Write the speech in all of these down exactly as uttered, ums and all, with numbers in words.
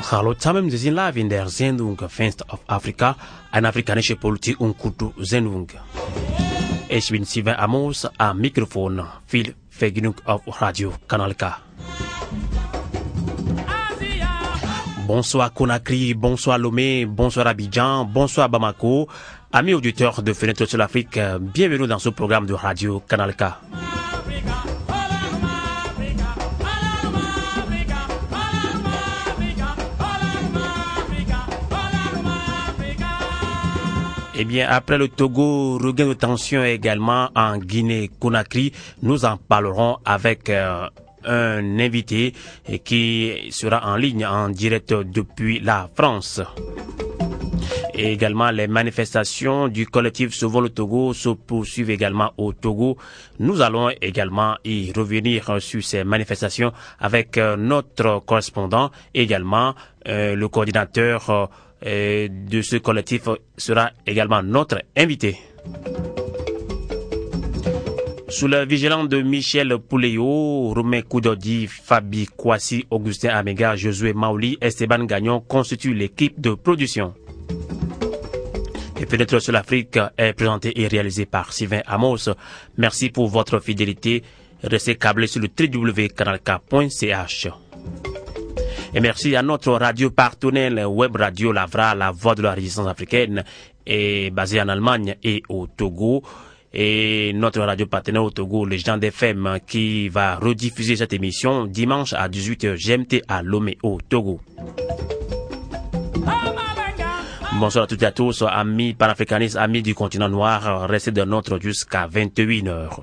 Hallo zusammen, wir sind live in der Sendung Fenster of Africa, eine afrikanische Politik und Kultursendung. Ich bin Sylvain Amos am Mikrofon. Viel Vergnügen auf Radio Kanal K. Bonsoir Conakry, bonsoir Lomé, bonsoir Abidjan, bonsoir Bamako. Amis auditeurs de Fenêtre sur l'Afrique, bienvenue dans ce programme de Radio Kanal K. Eh bien, après le Togo, regain de tension également en Guinée-Conakry, nous en parlerons avec euh, un invité qui sera en ligne en direct depuis la France. Et également, les manifestations du collectif Sauvons le Togo se poursuivent également au Togo. Nous allons également y revenir sur ces manifestations avec euh, notre correspondant, également euh, le coordinateur euh, Et de ce collectif sera également notre invité. Sous la vigilance de Michel Pouleyo, Romain Koudodi, Fabi Kwasi, Augustin Amega, Josué Maoli, Esteban Gagnon constituent l'équipe de production. Et Fenêtre sur l'Afrique est présenté et réalisé par Sylvain Amos. Merci pour votre fidélité. Restez câblés sur le w w w point canal k point c h. Et merci à notre radio partenaire web radio Lavra, la voix de la résistance africaine, est basée en Allemagne et au Togo. Et notre radio partenaire au Togo, le Jean F M, qui va rediffuser cette émission dimanche à dix-huit heures G M T à Lomé au Togo. Bonsoir à toutes et à tous, amis panafricanistes, amis du continent noir, restez de notre jusqu'à vingt et une heures.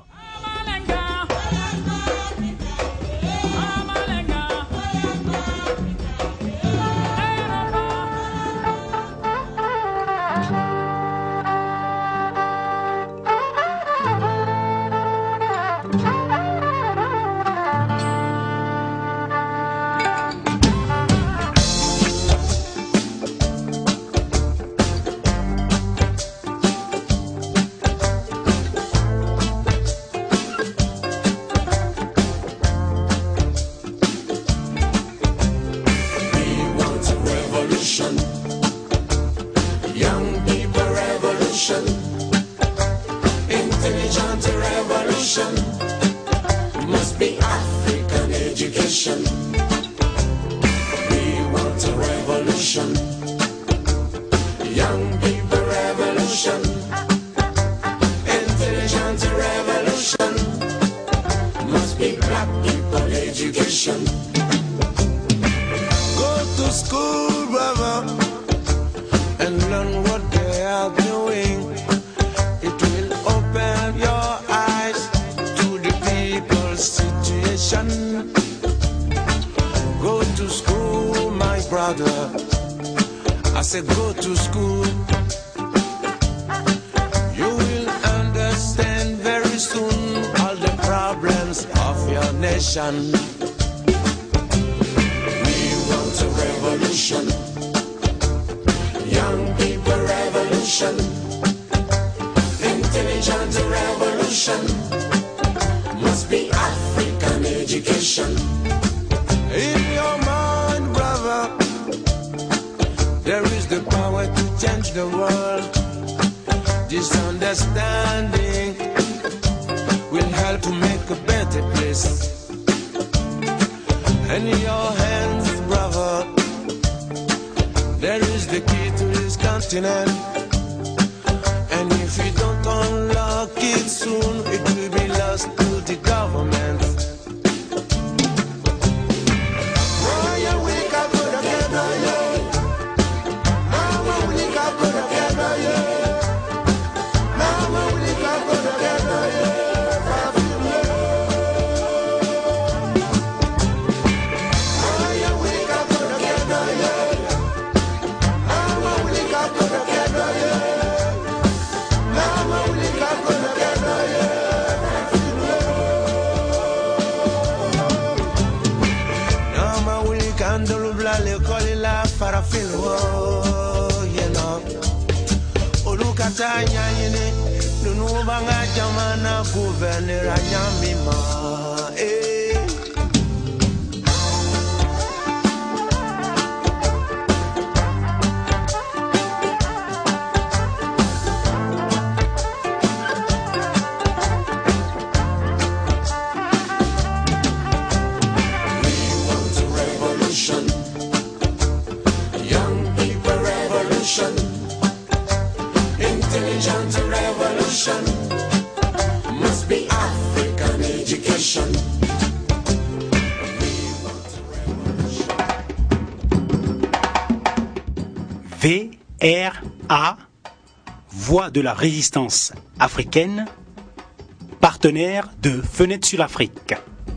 V R A, Voix de la résistance africaine, partenaire de Fenêtre sur l'Afrique.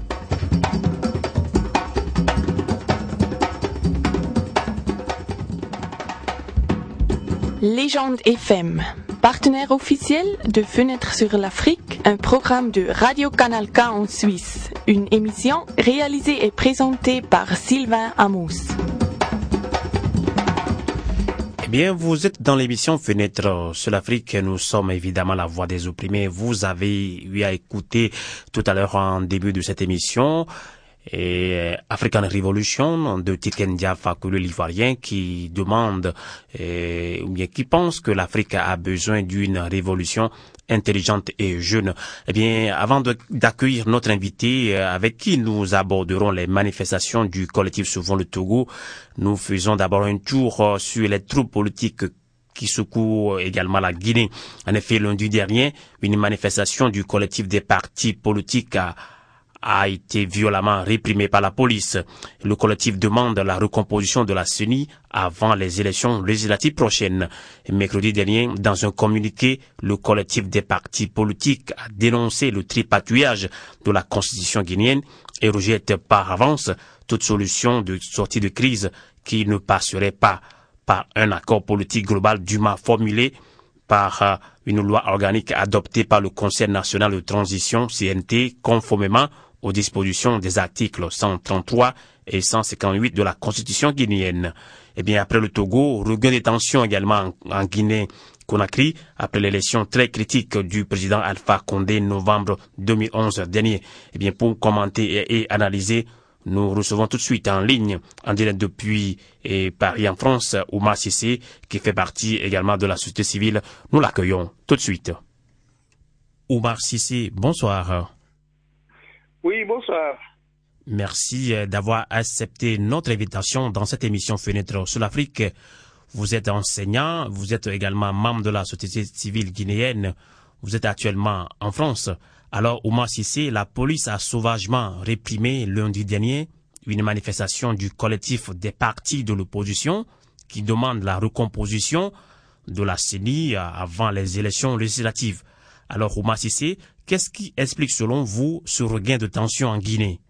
Légende F M, partenaire officiel de Fenêtre sur l'Afrique, un programme de Radio Canal K en Suisse, une émission réalisée et présentée par Sylvain Amos. Eh bien, vous êtes dans l'émission Fenêtre sur l'Afrique. Nous sommes évidemment la voix des opprimés. Vous avez eu à écouter tout à l'heure en début de cette émission et African Revolution de Tiken Jah Fakoly, l'Ivoirien, qui demande et, ou bien qui pense que l'Afrique a besoin d'une révolution intelligente et jeune. Eh bien, avant de, d'accueillir notre invité avec qui nous aborderons les manifestations du collectif Sauvons le Togo, nous faisons d'abord un tour sur les troupes politiques qui secouent également la Guinée. En effet, lundi dernier, une manifestation du collectif des partis politiques a a été violemment réprimé par la police. Le collectif demande la recomposition de la C E N I avant les élections législatives prochaines. Mercredi dernier, dans un communiqué, le collectif des partis politiques a dénoncé le tripatouillage de la constitution guinéenne et rejette par avance toute solution de sortie de crise qui ne passerait pas par un accord politique global dûment formulé par une loi organique adoptée par le Conseil national de transition C N T conformément aux dispositions des articles cent trente-trois et cent cinquante-huit de la Constitution guinéenne. Eh bien, après le Togo, regain des tensions également en, en Guinée-Conakry, après l'élection très critique du président Alpha Condé novembre deux mille onze dernier. Eh bien, pour commenter et, et analyser, nous recevons tout de suite en ligne, en direct depuis et Paris en France, Oumar Cissé, qui fait partie également de la société civile. Nous l'accueillons tout de suite. Oumar Cissé, bonsoir. Oui, bonsoir. Merci d'avoir accepté notre invitation dans cette émission Fenêtre sur l'Afrique. Vous êtes enseignant, vous êtes également membre de la société civile guinéenne. Vous êtes actuellement en France. Alors, Oumar Cissé, la police a sauvagement réprimé lundi dernier une manifestation du collectif des partis de l'opposition qui demande la recomposition de la C E N I avant les élections législatives. Alors, Oumar Cissé, qu'est-ce qui explique selon vous ce regain de tension en Guinée?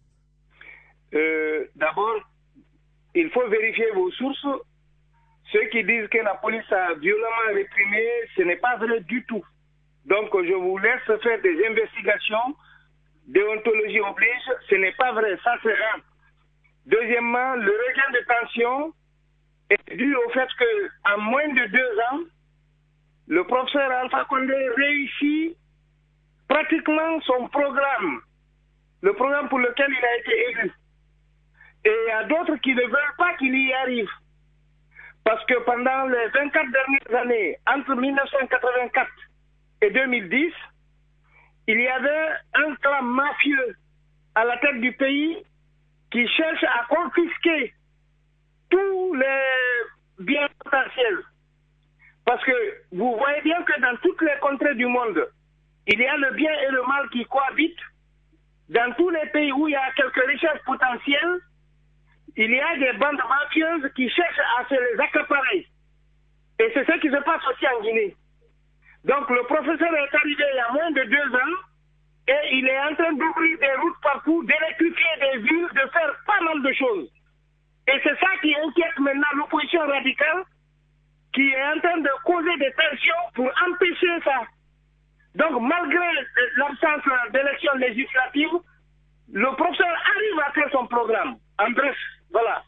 euh, D'abord, il faut vérifier vos sources. Ceux qui disent que la police a violemment réprimé, ce n'est pas vrai du tout. Donc, je vous laisse faire des investigations. Déontologie oblige, ce n'est pas vrai, ça c'est un. Deuxièmement, le regain de tension est dû au fait qu'en moins de deux ans, le professeur Alpha Condé réussit pratiquement son programme, le programme pour lequel il a été élu. Et il y a d'autres qui ne veulent pas qu'il y arrive. Parce que pendant les vingt-quatre dernières années, entre mille neuf cent quatre-vingt-quatre et deux mille dix, il y avait un clan mafieux à la tête du pays qui cherche à confisquer tous les biens potentiels. Parce que vous voyez bien que dans toutes les contrées du monde, il y a le bien et le mal qui cohabitent. Dans tous les pays où il y a quelques richesses potentielles, il y a des bandes mafieuses qui cherchent à se les accaparer. Et c'est ce qui se passe aussi en Guinée. Donc le professeur est arrivé il y a moins de deux ans et il est en train d'ouvrir des routes partout, d'électrifier des villes, de faire pas mal de choses. Et c'est ça qui inquiète maintenant l'opposition radicale, qui est en train de causer des tensions pour empêcher ça. Donc, malgré l'absence d'élections législatives, le professeur arrive à faire son programme. En bref, voilà.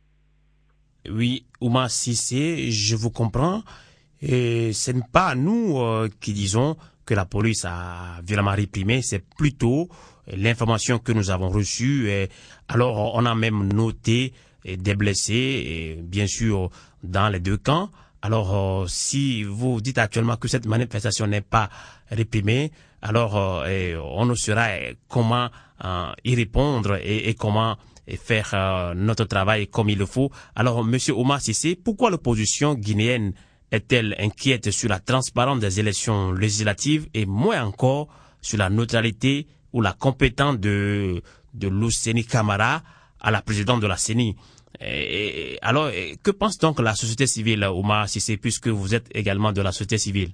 Oui, Oumar Cissé, je vous comprends. Et ce n'est pas nous euh, qui disons que la police a violemment réprimé, c'est plutôt l'information que nous avons reçue. Et alors, on a même noté des blessés, et bien sûr, dans les deux camps. Alors, euh, si vous dites actuellement que cette manifestation n'est pas réprimée, alors euh, on ne saura comment euh, y répondre et, et comment faire euh, notre travail comme il le faut. Alors, Monsieur Oumar Cissé, pourquoi l'opposition guinéenne est-elle inquiète sur la transparence des élections législatives et moins encore sur la neutralité ou la compétence de, de Luseni Camara à la présidente de la C E N I? Et, alors, que pense donc la société civile, Oumar Cissé, puisque vous êtes également de la société civile?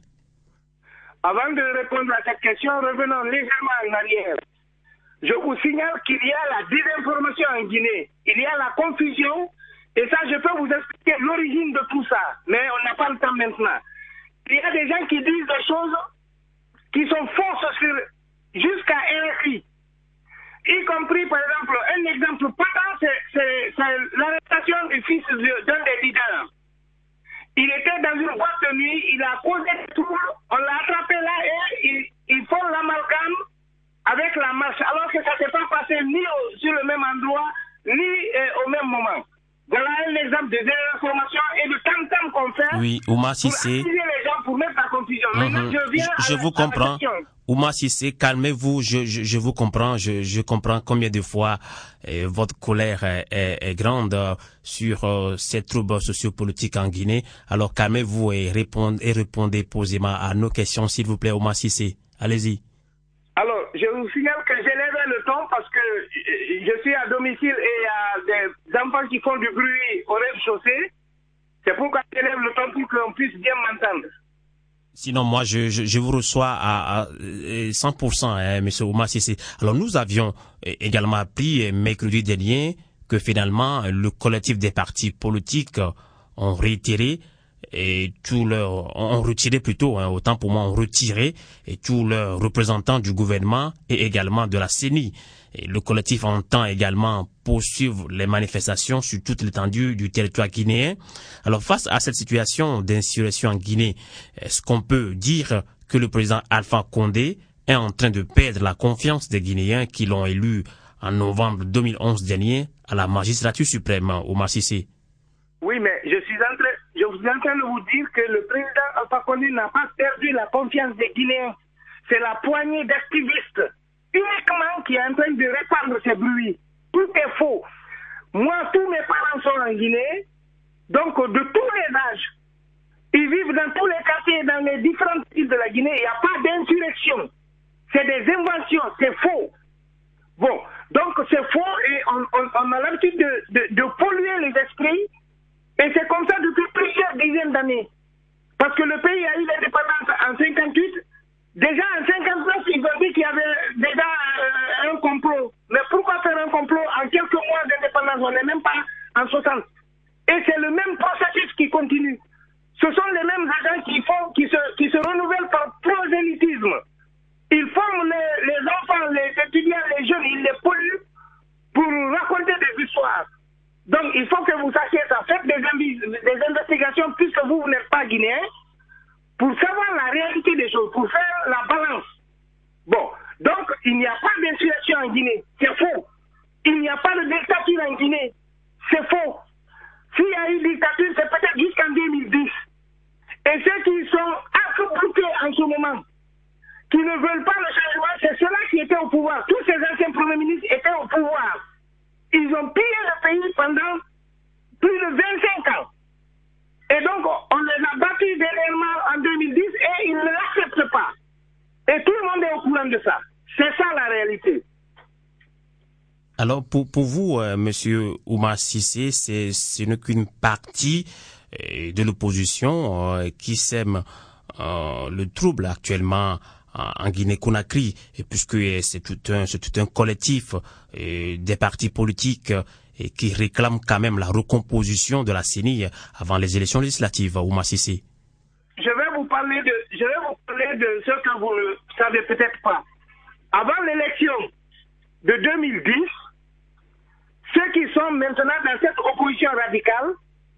Avant de répondre à cette question, revenons légèrement en arrière. Je vous signale qu'il y a la désinformation en Guinée, il y a la confusion, et ça, je peux vous expliquer l'origine de tout ça, mais on n'a pas le temps maintenant. Il y a des gens qui disent des choses qui sont fausses sur, jusqu'à R F I, y compris, par exemple, un exemple patent, c'est l'arrestation du fils d'un des leaders. Il était dans une boîte de nuit, il a causé des troubles, on l'a attrapé là et ils, ils font l'amalgame avec la marche, alors que ça ne s'est pas passé ni au, sur le même endroit, ni euh, au même moment. Voilà un exemple de désinformation et de tam-tam qu'on fait oui, Oumar Cissé, pour attirer les gens, pour mettre la confusion. Maintenant, mm-hmm. je viens je, je à la, vous comprends. Oumar Cissé, calmez-vous, je, je, je vous comprends, je, je comprends combien de fois euh, votre colère est, est, est grande euh, sur euh, ces troubles sociopolitiques en Guinée. Alors calmez-vous et répondez, et répondez posément à nos questions, s'il vous plaît, Oumar Cissé. Allez-y. Alors, je vous signale que j'élève le ton parce que je suis à domicile et il y a des enfants qui font du bruit au rez-de-chaussée. C'est pourquoi j'élève le ton pour qu'on puisse bien m'entendre. Sinon, moi, je, je, je vous reçois à, à cent pour cent, hein, monsieur Oumar Cissé. Alors, nous avions également appris mercredi dernier que finalement, le collectif des partis politiques ont réitéré et tous leurs, ont retiré plutôt, hein, autant pour moi, ont retiré et tous leurs représentants du gouvernement et également de la C E N I. Et le collectif entend également poursuivre les manifestations sur toute l'étendue du territoire guinéen. Alors, face à cette situation d'insurrection en Guinée, est-ce qu'on peut dire que le président Alpha Condé est en train de perdre la confiance des Guinéens qui l'ont élu en novembre deux mille onze dernier à la magistrature suprême, Oumar Cissé? Oui, mais je suis en train, je suis en train de vous dire que le président Alpha Condé n'a pas perdu la confiance des Guinéens. C'est la poignée d'activistes uniquement qui est en train de répandre ces bruits. Tout est faux. Moi, tous mes parents sont en Guinée, donc de tous les âges. Ils vivent dans tous les quartiers, dans les différentes îles de la Guinée. Il n'y a pas d'insurrection. C'est des inventions, c'est faux. Bon, donc c'est faux et on, on, on a l'habitude de, de, de polluer les esprits. Et c'est comme ça depuis plusieurs dizaines d'années. Parce que le pays a eu l'indépendance en cinquante-huit. Déjà en cinquante-neuf, ils ont dit qu'il y avait déjà euh, un complot. Mais pourquoi faire un complot en quelques mois d'indépendance? On n'est même pas en soixante. Et c'est le même processus qui continue. Ce sont les mêmes agents qui, font, qui, se, qui se renouvellent par prosélytisme. Ils forment les, les enfants, les étudiants, les jeunes, ils les polluent pour raconter des histoires. Donc il faut que vous sachiez ça. Faites des, des investigations puisque vous, vous n'êtes pas guinéen, pour savoir la réalité des choses, pour faire la balance. Bon, donc il n'y a pas d'insurrection en Guinée, c'est faux. Il n'y a pas de dictature en Guinée, c'est faux. S'il y a eu dictature, c'est peut-être jusqu'en deux mille dix. Et ceux qui sont accroupés en ce moment, qui ne veulent pas le changement, c'est ceux-là qui étaient au pouvoir. Tous ces anciens premiers ministres étaient au pouvoir. Ils ont pillé le pays pendant plus de vingt-cinq ans. Et donc, on les a battus dernièrement en deux mille dix et ils ne l'acceptent pas. Et tout le monde est au courant de ça. C'est ça la réalité. Alors, pour, pour vous, euh, monsieur Oumar Cissé, c'est, ce n'est qu'une partie euh, de l'opposition euh, qui sème euh, le trouble actuellement en Guinée-Conakry, et puisque c'est tout un, c'est tout un collectif euh, des partis politiques et qui réclament quand même la recomposition de la C E N I avant les élections législatives, Oumar Cissé. Je vais vous parler de, je vais vous parler de ce que vous ne savez peut-être pas. Avant l'élection de deux mille dix, ceux qui sont maintenant dans cette opposition radicale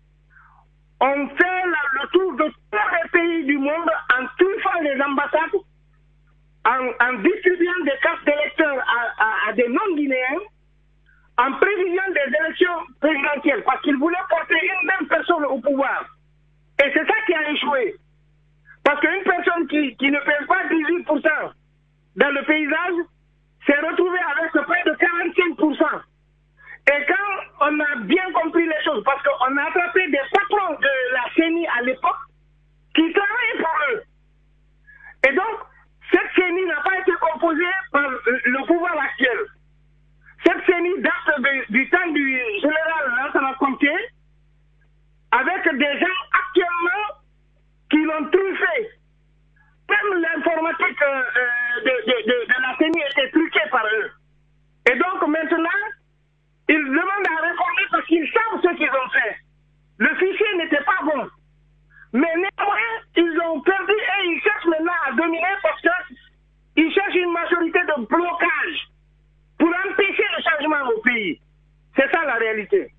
ont fait la, le tour de tous les pays du monde en truffant les ambassades, En, en distribuant des cartes d'électeurs à, à, à des non-guinéens, en prévision des élections présidentielles, parce qu'ils voulaient porter une même personne au pouvoir. Et c'est ça qui a échoué. Parce qu'une personne qui, qui ne pèse pas dix-huit pour cent dans le paysage s'est retrouvée avec près de quarante-cinq pour cent. Et quand on a bien compris les choses, parce qu'on a attrapé des patrons de la C E N I à l'époque qui travaillaient pour eux. Et donc, cette C E N I n'a pas été composée par le pouvoir actuel. Cette C E N I date de, du temps du général Lansana Conté côté avec des gens actuellement qui l'ont truffé. Même l'informatique euh, de, de, de, de la C E N I était truquée par eux. Et donc maintenant, ils demandent à réformer parce qu'ils savent ce qu'ils ont fait. Le fichier n'était pas bon. Mais néanmoins, ils ont perdu et ils cherchent maintenant à dominer parce qu'ils cherchent une majorité de blocage pour empêcher le changement au pays. C'est ça la réalité.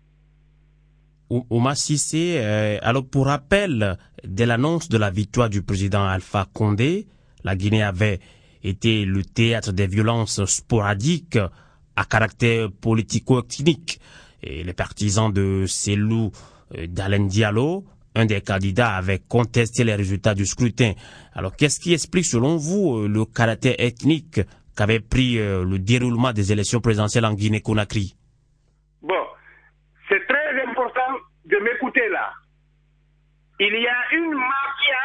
Ouma Cissé, euh, alors pour rappel, dès l'annonce de la victoire du président Alpha Condé, la Guinée avait été le théâtre des violences sporadiques à caractère politico-ethnique. Et les partisans de Cellou euh, Dalein Diallo, un des candidats, avait contesté les résultats du scrutin. Alors qu'est-ce qui explique selon vous euh, le caractère ethnique qu'avait pris euh, le déroulement des élections présidentielles en Guinée-Conakry? Bon, c'est très important de m'écouter là. Il y a une mafia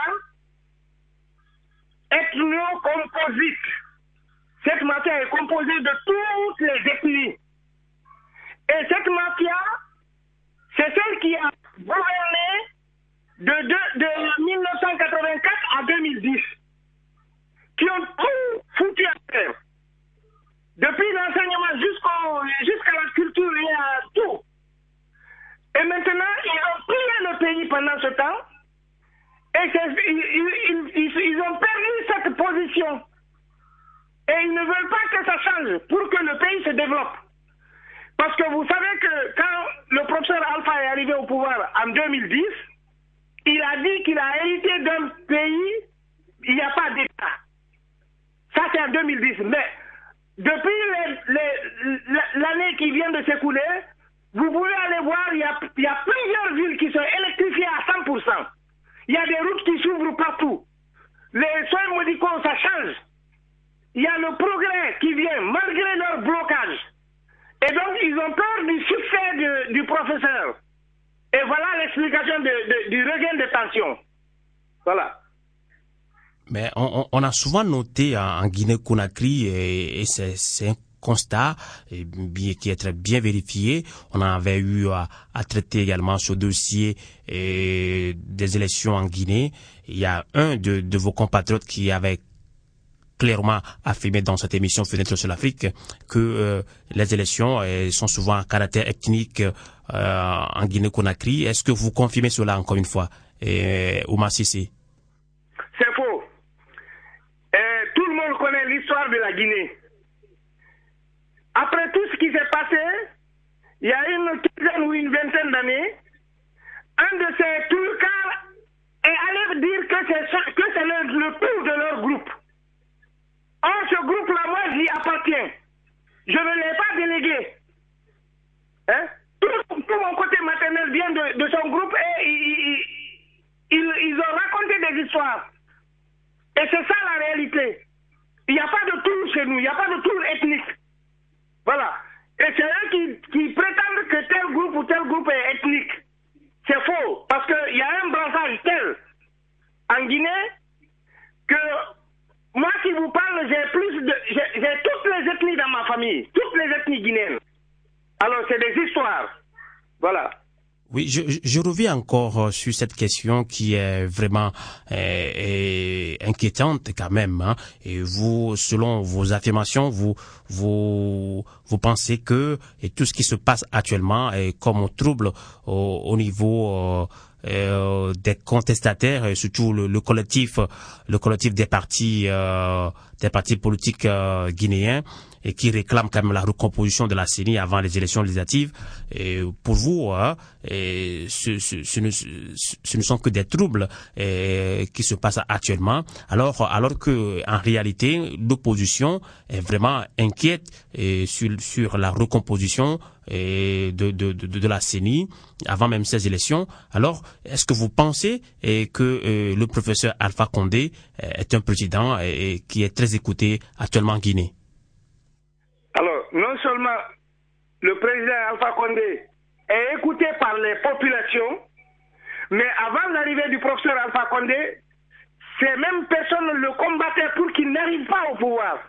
ethno-composite. Cette mafia est composée de toutes les ethnies. Et cette mafia, c'est celle qui a gouverné de, de, de mille neuf cent quatre-vingt-quatre à deux mille dix, qui ont tout foutu à terre. Depuis l'enseignement jusqu'au, jusqu'à la culture et à tout. Et maintenant, ils ont pillé le pays pendant ce temps. Et ils, ils, ils, ils ont perdu cette position. Et ils ne veulent pas que ça change pour que le pays se développe. Parce que vous savez que quand le professeur Alpha est arrivé au pouvoir en deux mille dix, il a dit qu'il a hérité d'un pays, il n'y a pas d'État. Ça, c'est en deux mille dix. Mais depuis les, les, l'année qui vient de s'écouler, vous pouvez aller voir, il y, a, il y a plusieurs villes qui sont électrifiées à cent pour cent. Il y a des routes qui s'ouvrent partout. Les soins médicaux, ça change. Il y a le progrès qui vient, malgré leur blocage. Et donc, ils ont peur du succès de, du professeur. Et voilà l'explication de, de, du regain de tension. Voilà. Mais on, on a souvent noté en, en Guinée-Conakry, et, et c'est, c'est un constat et bien, qui est très bien vérifié. On avait eu à, à traiter également ce dossier et, des élections en Guinée. Il y a un de, de vos compatriotes qui avait clairement affirmé dans cette émission Fenêtre sur l'Afrique que euh, les élections euh, sont souvent à caractère ethnique euh, en Guinée-Conakry. Est-ce que vous confirmez cela encore une fois, euh, Ouma Cissé? C'est faux. Euh, tout le monde connaît l'histoire de la Guinée. Après tout ce qui s'est passé, il y a une quinzaine ou une vingtaine d'années, un de ces Turcs est allé dire que c'est, que c'est le, le tour de leur groupe. Or, ce groupe-là, moi, j'y appartiens. Je ne l'ai pas délégué. Hein? Tout, tout mon côté maternel vient de, de son groupe et ils, ils, ils ont raconté des histoires. Et c'est ça la réalité. Il n'y a pas de tour chez nous, il n'y a pas de tour ethnique. Voilà. Et c'est eux qui, qui prétendent que tel groupe ou tel groupe est ethnique. C'est faux. Parce qu'il y a un brassage tel en Guinée que moi qui vous parle, j'ai plus de. J'ai, j'ai toutes les ethnies dans ma famille. Toutes les ethnies guinéennes. Alors c'est des histoires. Voilà. Oui, je, je reviens encore sur cette question qui est vraiment euh, est inquiétante quand même. Hein. Et vous, selon vos affirmations, vous vous vous pensez que et tout ce qui se passe actuellement est comme un trouble au, au niveau euh, euh, des contestataires, et surtout le, le collectif, le collectif des partis, euh, des partis politiques euh, guinéens, et qui réclament quand même la recomposition de la C E N I avant les élections législatives. Et pour vous, hein, et ce, ce, ce, ne, ce ne sont que des troubles et, qui se passent actuellement, alors, alors que en réalité, l'opposition est vraiment inquiète et sur, sur la recomposition et de, de, de, de la C E N I avant même ces élections. Alors, est-ce que vous pensez et que euh, le professeur Alpha Condé est un président et, et qui est très écouté actuellement en Guinée? Alors, non seulement le président Alpha Condé est écouté par les populations, mais avant l'arrivée du professeur Alpha Condé, ces mêmes personnes le combattaient pour qu'il n'arrive pas au pouvoir.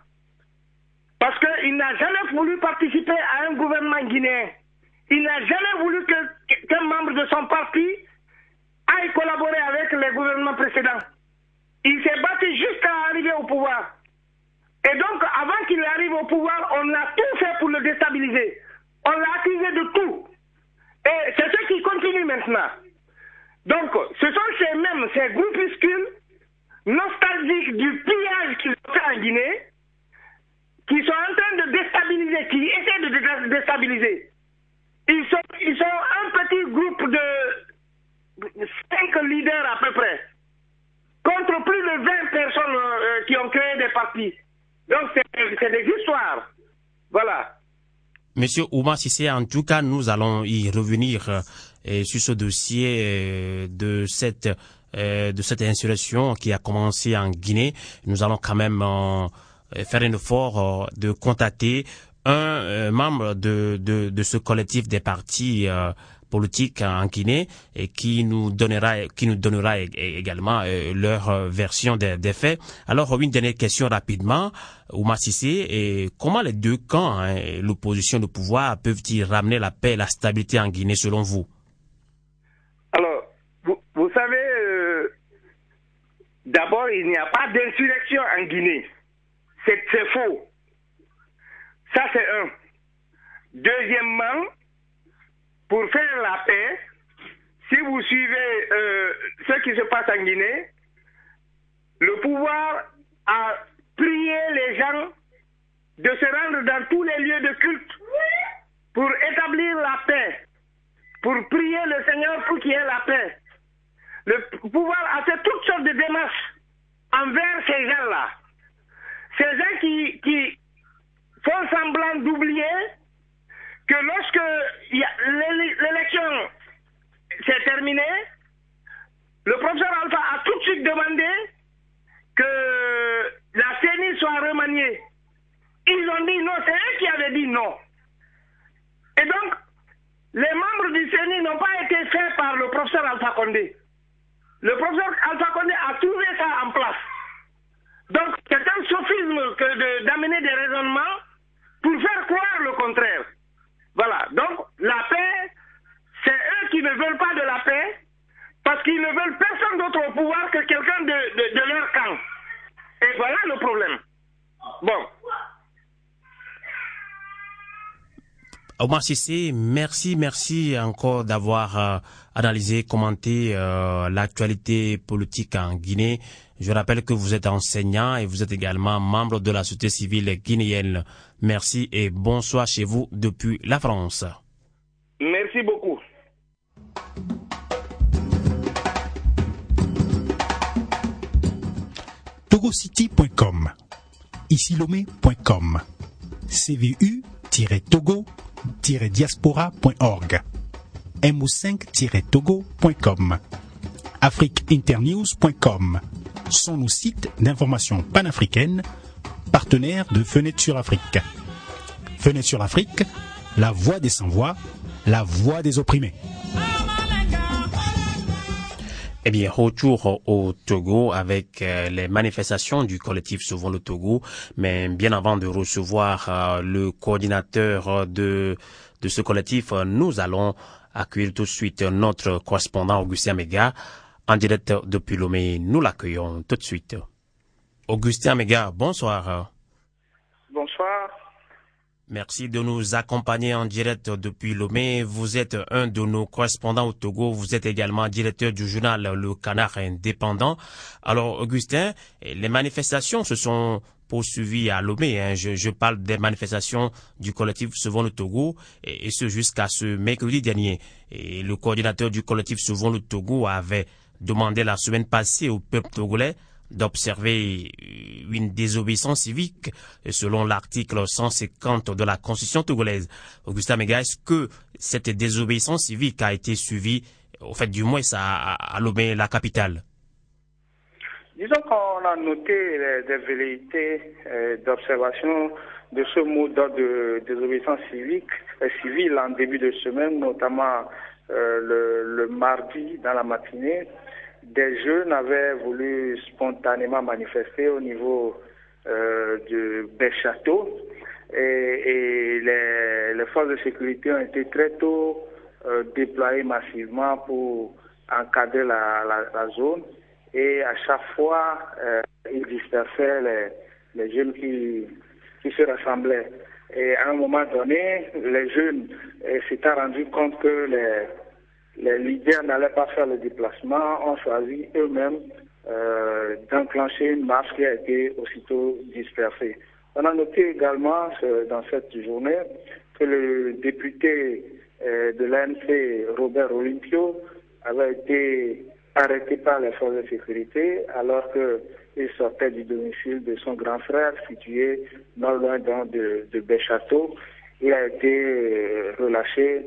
Parce qu'il n'a jamais voulu participer à un gouvernement guinéen. Il n'a jamais voulu que qu'un membre de son parti aille collaborer avec les gouvernements précédents. Il s'est battu jusqu'à arriver au pouvoir. Et donc, avant qu'il arrive au pouvoir, on a tout fait pour le déstabiliser. On l'a accusé de tout. Et c'est ce qui continue maintenant. Donc, ce sont ces mêmes, ces groupuscules nostalgiques du pillage qu'ils ont fait en Guinée, qui sont en train de déstabiliser, qui essaient de déstabiliser. Ils sont, ils sont un petit groupe de cinq leaders à peu près, contre plus de vingt personnes euh, qui ont créé des partis. Donc, c'est des histoires. Voilà. Monsieur Oumar Cissé, en tout cas, nous allons y revenir euh, sur ce dossier euh, de cette euh, de cette insurrection qui a commencé en Guinée. Nous allons quand même euh, faire un effort euh, de contacter un euh, membre de, de de ce collectif des partis euh, politiques en Guinée et qui nous donnera qui nous donnera également euh, leur euh, version des, des faits. Alors, une dernière question rapidement. Oumar Cissé, et comment les deux camps, hein, l'opposition et le pouvoir, peuvent-ils ramener la paix et la stabilité en Guinée selon vous? Alors, vous, vous savez, euh, d'abord, il n'y a pas d'insurrection en Guinée. C'est, c'est faux. Ça, c'est un. Deuxièmement, pour faire la paix, si vous suivez euh, ce qui se passe en Guinée, le pouvoir a prié les gens de se rendre dans tous les lieux de culte pour établir la paix, pour prier le Seigneur pour qu'il y ait la paix. Le pouvoir a fait toutes sortes de démarches envers ces gens-là. Ces gens qui, qui font semblant d'oublier que lorsque y a l'élection s'est terminée, le professeur Alpha a tout de suite demandé que la C E N I soit remaniée. Ils ont dit non, c'est eux qui avaient dit non. Et donc, les membres du C E N I n'ont pas été faits par le professeur Alpha Condé. Le professeur Alpha Condé a trouvé ça en place. Donc, c'est un sophisme que de, d'amener des raisonnements pour faire croire le contraire. Voilà. Donc, la paix, c'est eux qui ne veulent pas de la paix parce qu'ils ne veulent personne d'autre au pouvoir que quelqu'un de, de, de leur camp. Et voilà le problème. Bon. Oumar Cissé, merci, merci encore d'avoir euh, analysé, commenté euh, l'actualité politique en Guinée. Je rappelle que vous êtes enseignant et vous êtes également membre de la société civile guinéenne. Merci et bonsoir chez vous depuis la France. Merci beaucoup. togocity point com, ici lomé point com, c v u tiret togo tiret diaspora point org, m o cinq tiret togo point com, afrique internews point com sont nos sites d'information panafricaine, partenaires de Fenêtre sur l'Afrique. Fenêtre sur l'Afrique, la voix des sans-voix, la voix des opprimés. Eh bien, retour au Togo avec euh, les manifestations du collectif Sauvons le Togo. Mais bien avant de recevoir euh, le coordinateur de, de ce collectif, euh, nous allons accueillir tout de suite notre correspondant Augustin Méga en direct depuis Lomé. Nous l'accueillons tout de suite. Augustin Méga, bonsoir. Bonsoir. Merci de nous accompagner en direct depuis Lomé. Vous êtes un de nos correspondants au Togo. Vous êtes également directeur du journal Le Canard Indépendant. Alors, Augustin, les manifestations se sont poursuivies à Lomé. Hein. Je, je parle des manifestations du collectif Sauvons le Togo, et, et ce jusqu'à ce mercredi dernier. Et le coordinateur du collectif Sauvons le Togo avait demandé la semaine passée au peuple togolais d'observer une désobéissance civique selon l'article cent cinquante de la Constitution togolaise. Augustin Méga, est-ce que cette désobéissance civique a été suivie, au fait du moins à, à Lomé, la capitale? Disons qu'on a noté des velléités euh, d'observation de ce mot d'ordre de désobéissance civique, euh, civile en début de semaine, notamment euh, le, le mardi dans la matinée. Des jeunes avaient voulu spontanément manifester au niveau euh, de Béchâteau et, et les, les forces de sécurité ont été très tôt euh, déployés massivement pour encadrer la, la, la zone. Et à chaque fois, euh, ils dispersaient les, les jeunes qui, qui se rassemblaient. Et à un moment donné, les jeunes euh, s'étaient rendus compte que les, les leaders n'allaient pas faire le déplacement, ont choisi eux-mêmes euh, d'enclencher une marche qui a été aussitôt dispersée. On a noté également euh, dans cette journée que le député euh, de l'A N C, Robert Olympio, avait été arrêté par les forces de sécurité alors qu'il sortait du domicile de son grand frère situé non loin de, de Béchâteau. Il a été euh, relâché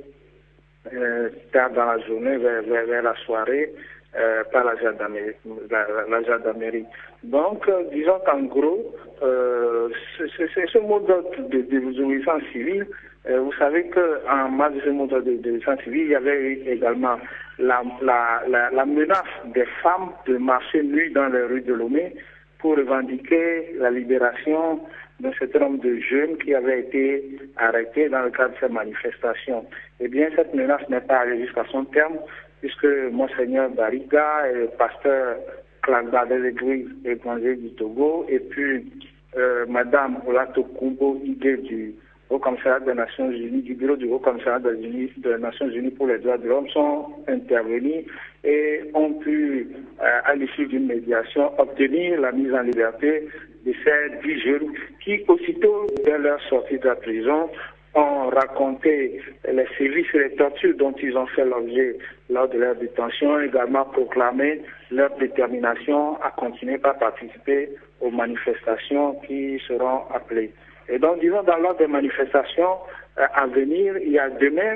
euh, tard dans la journée, vers, vers, vers la soirée, euh, par la gendarmerie. La, la gendarmerie. Donc, euh, disons qu'en gros, euh, c'est ce mode de, de, de désobéissance civile. Euh, vous savez qu'en marge de ce mode de désobéissance civile, il y avait eu également la, la, la, la menace des femmes de marcher nuit dans les rues de Lomé pour revendiquer la libération d'un certain nombre de jeunes qui avaient été arrêtés dans le cadre de ces manifestations. Eh bien, cette menace n'est pas allée jusqu'à son terme, puisque Monseigneur Bariga, et le pasteur Klagba des églises étrangères du Togo, et puis euh, Madame Olato Kumbo Ide du Haut Commissariat des Nations Unies, du bureau du Haut Commissariat des, des Nations Unies pour les droits de l'homme, sont intervenus et ont pu, euh, à l'issue d'une médiation, obtenir la mise en liberté de ces dix jeunes qui, aussitôt dès leur sortie de la prison, ont raconté les sévices et les tortures dont ils ont fait l'objet lors de leur détention, également proclamé leur détermination à continuer par participer aux manifestations qui seront appelées. Et donc, disons, dans l'ordre des manifestations euh, à venir, il y a demain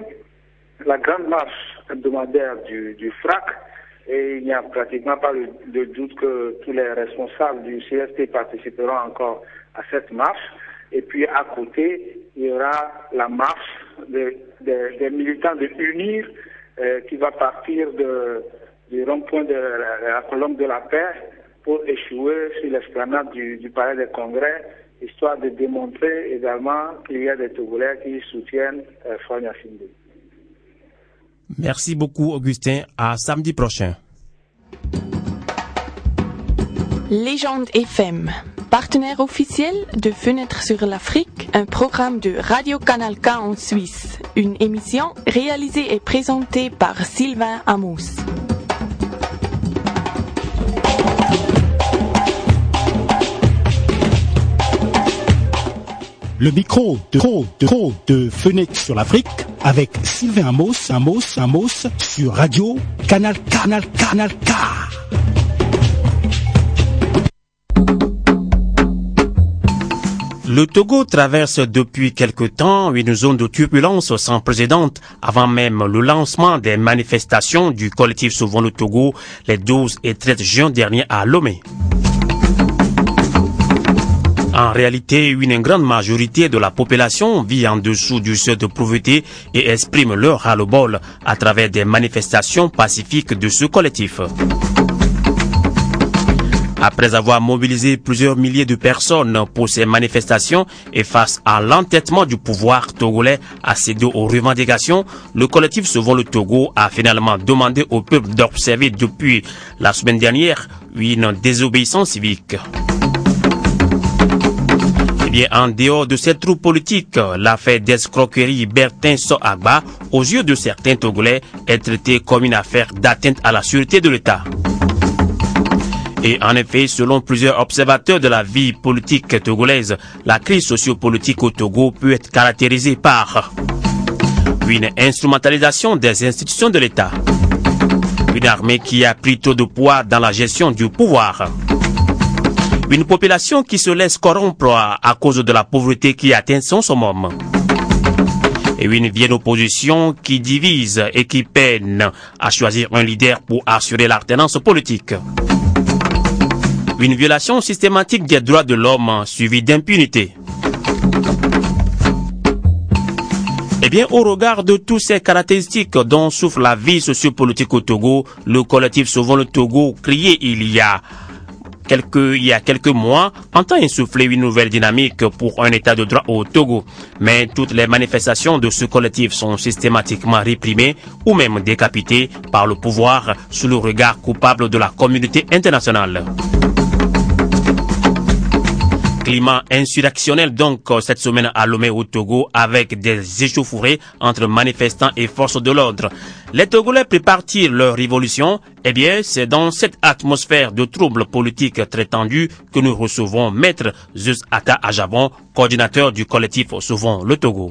la grande marche hebdomadaire du, du F R A C, et il n'y a pratiquement pas de, de doute que tous les responsables du C S T participeront encore à cette marche. Et puis à côté, il y aura la marche de, de, des militants de UNIR euh, qui va partir de, du rond-point de la, la colonne de la paix pour échouer sur l'esplanade du, du palais des congrès, histoire de démontrer également qu'il y a des Togolais qui soutiennent euh, Fagna Sinde. Merci beaucoup Augustin, à samedi prochain. Légende F M, partenaire officiel de Fenêtre sur l'Afrique, un programme de Radio Canal K en Suisse, une émission réalisée et présentée par Sylvain Amos. Le micro de de, de Fenêtre sur l'Afrique avec Sylvain Amos, Amos, Amos sur Radio Canal Canal Canal K. Le Togo traverse depuis quelque temps une zone de turbulence sans précédent avant même le lancement des manifestations du collectif Sauvons le Togo les douze et treize juin dernier à Lomé. En réalité, une grande majorité de la population vit en dessous du seuil de pauvreté et exprime leur ras-le-bol à travers des manifestations pacifiques de ce collectif. Après avoir mobilisé plusieurs milliers de personnes pour ces manifestations et face à l'entêtement du pouvoir togolais à céder aux revendications, le collectif Sauvons le Togo a finalement demandé au peuple d'observer depuis la semaine dernière une désobéissance civique. Eh bien, en dehors de cette troupe politique, l'affaire d'escroquerie Bertin So-Agba, aux yeux de certains Togolais, est traitée comme une affaire d'atteinte à la sûreté de l'État. Et en effet, selon plusieurs observateurs de la vie politique togolaise, la crise sociopolitique au Togo peut être caractérisée par une instrumentalisation des institutions de l'État, une armée qui a pris trop de poids dans la gestion du pouvoir, une population qui se laisse corrompre à cause de la pauvreté qui atteint son summum, et une vieille opposition qui divise et qui peine à choisir un leader pour assurer l'alternance politique. Une violation systématique des droits de l'homme suivie d'impunité. Eh bien, au regard de toutes ces caractéristiques dont souffre la vie sociopolitique au Togo, le collectif Sauvons le Togo, créé il y a quelques, il y a quelques mois, entend insuffler une nouvelle dynamique pour un état de droit au Togo. Mais toutes les manifestations de ce collectif sont systématiquement réprimées ou même décapitées par le pouvoir sous le regard coupable de la communauté internationale. Climat insurrectionnel donc cette semaine à Lomé au Togo avec des échauffourées entre manifestants et forces de l'ordre. Les Togolais préparent-ils leur révolution? Eh bien, c'est dans cette atmosphère de troubles politiques très tendus que nous recevons Maître Zeus Ata Ajavon, coordinateur du collectif Sauvons le Togo.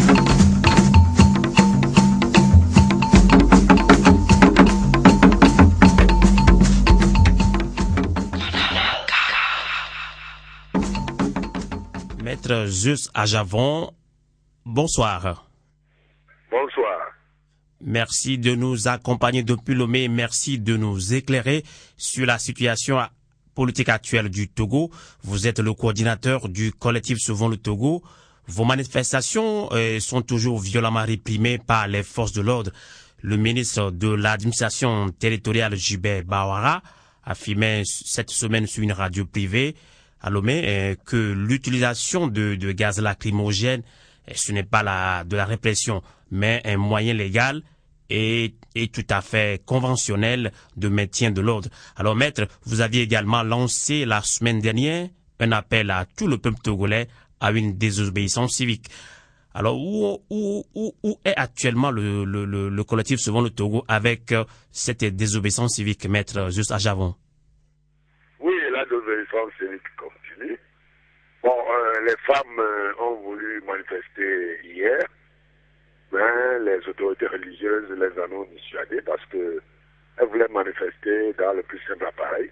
Maître Zeus Ajavon, bonsoir. Bonsoir. Merci de nous accompagner depuis Lomé. Merci de nous éclairer sur la situation politique actuelle du Togo. Vous êtes le coordinateur du collectif Sauvons le Togo. Vos manifestations euh, sont toujours violemment réprimées par les forces de l'ordre. Le ministre de l'administration territoriale, Gilbert Bawara, affirmait cette semaine sur une radio privée à Lomé euh, que l'utilisation de, de gaz lacrymogène, euh, ce n'est pas la, de la répression, mais un moyen légal et, et tout à fait conventionnel de maintien de l'ordre. Alors, maître, vous aviez également lancé la semaine dernière un appel à tout le peuple togolais à une désobéissance civique. Alors, où, où, où, où est actuellement le, le, le, le collectif Sauvons le Togo avec euh, cette désobéissance civique, maître Zeus Ajavon? Oui, la désobéissance civique continue. Bon, euh, les femmes euh, ont voulu manifester hier, mais les autorités religieuses les en ont dissuadées parce que elles voulaient manifester dans le plus simple appareil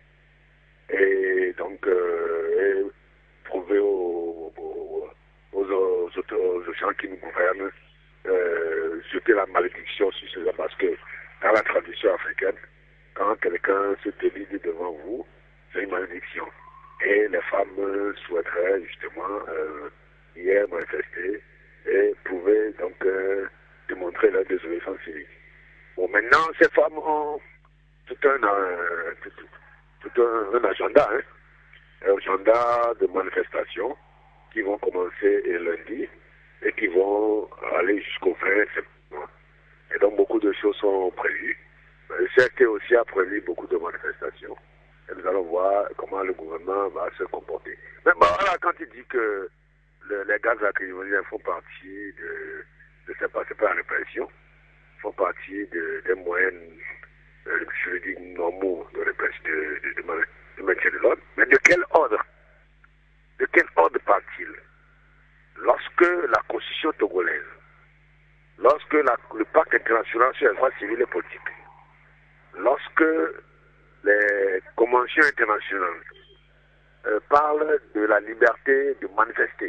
et donc euh, et prouver aux, aux, aux, aux, aux gens qui nous gouvernent euh, jeter la malédiction sur ces hommes parce que dans la tradition africaine, quand quelqu'un se délite devant vous, c'est une malédiction. Et les femmes souhaiteraient justement euh, hier manifester et pouvaient donc euh, démontrer leur désobéissance civique. Bon, maintenant, ces femmes ont tout un, euh, tout, tout un, un agenda, hein, un agenda de manifestation qui vont commencer lundi et qui vont aller jusqu'au vingt septembre. Et donc, beaucoup de choses sont prévues. Le C R T aussi a prévu beaucoup de manifestations. Et nous allons voir comment le gouvernement va se comporter. Mais bon, voilà, quand il dit que le, les gaz lacrymogènes font partie de, de c'est pas, c'est pas la répression, font partie de, des moyens euh, juridiques normaux de répression, de, de, de, de maintien de l'ordre. Mais de quel ordre? De quel ordre parle-t-il? Lorsque la constitution togolaise, lorsque la, le pacte international sur les droits civils et politiques, lorsque les conventions internationales euh, parlent de la liberté de manifester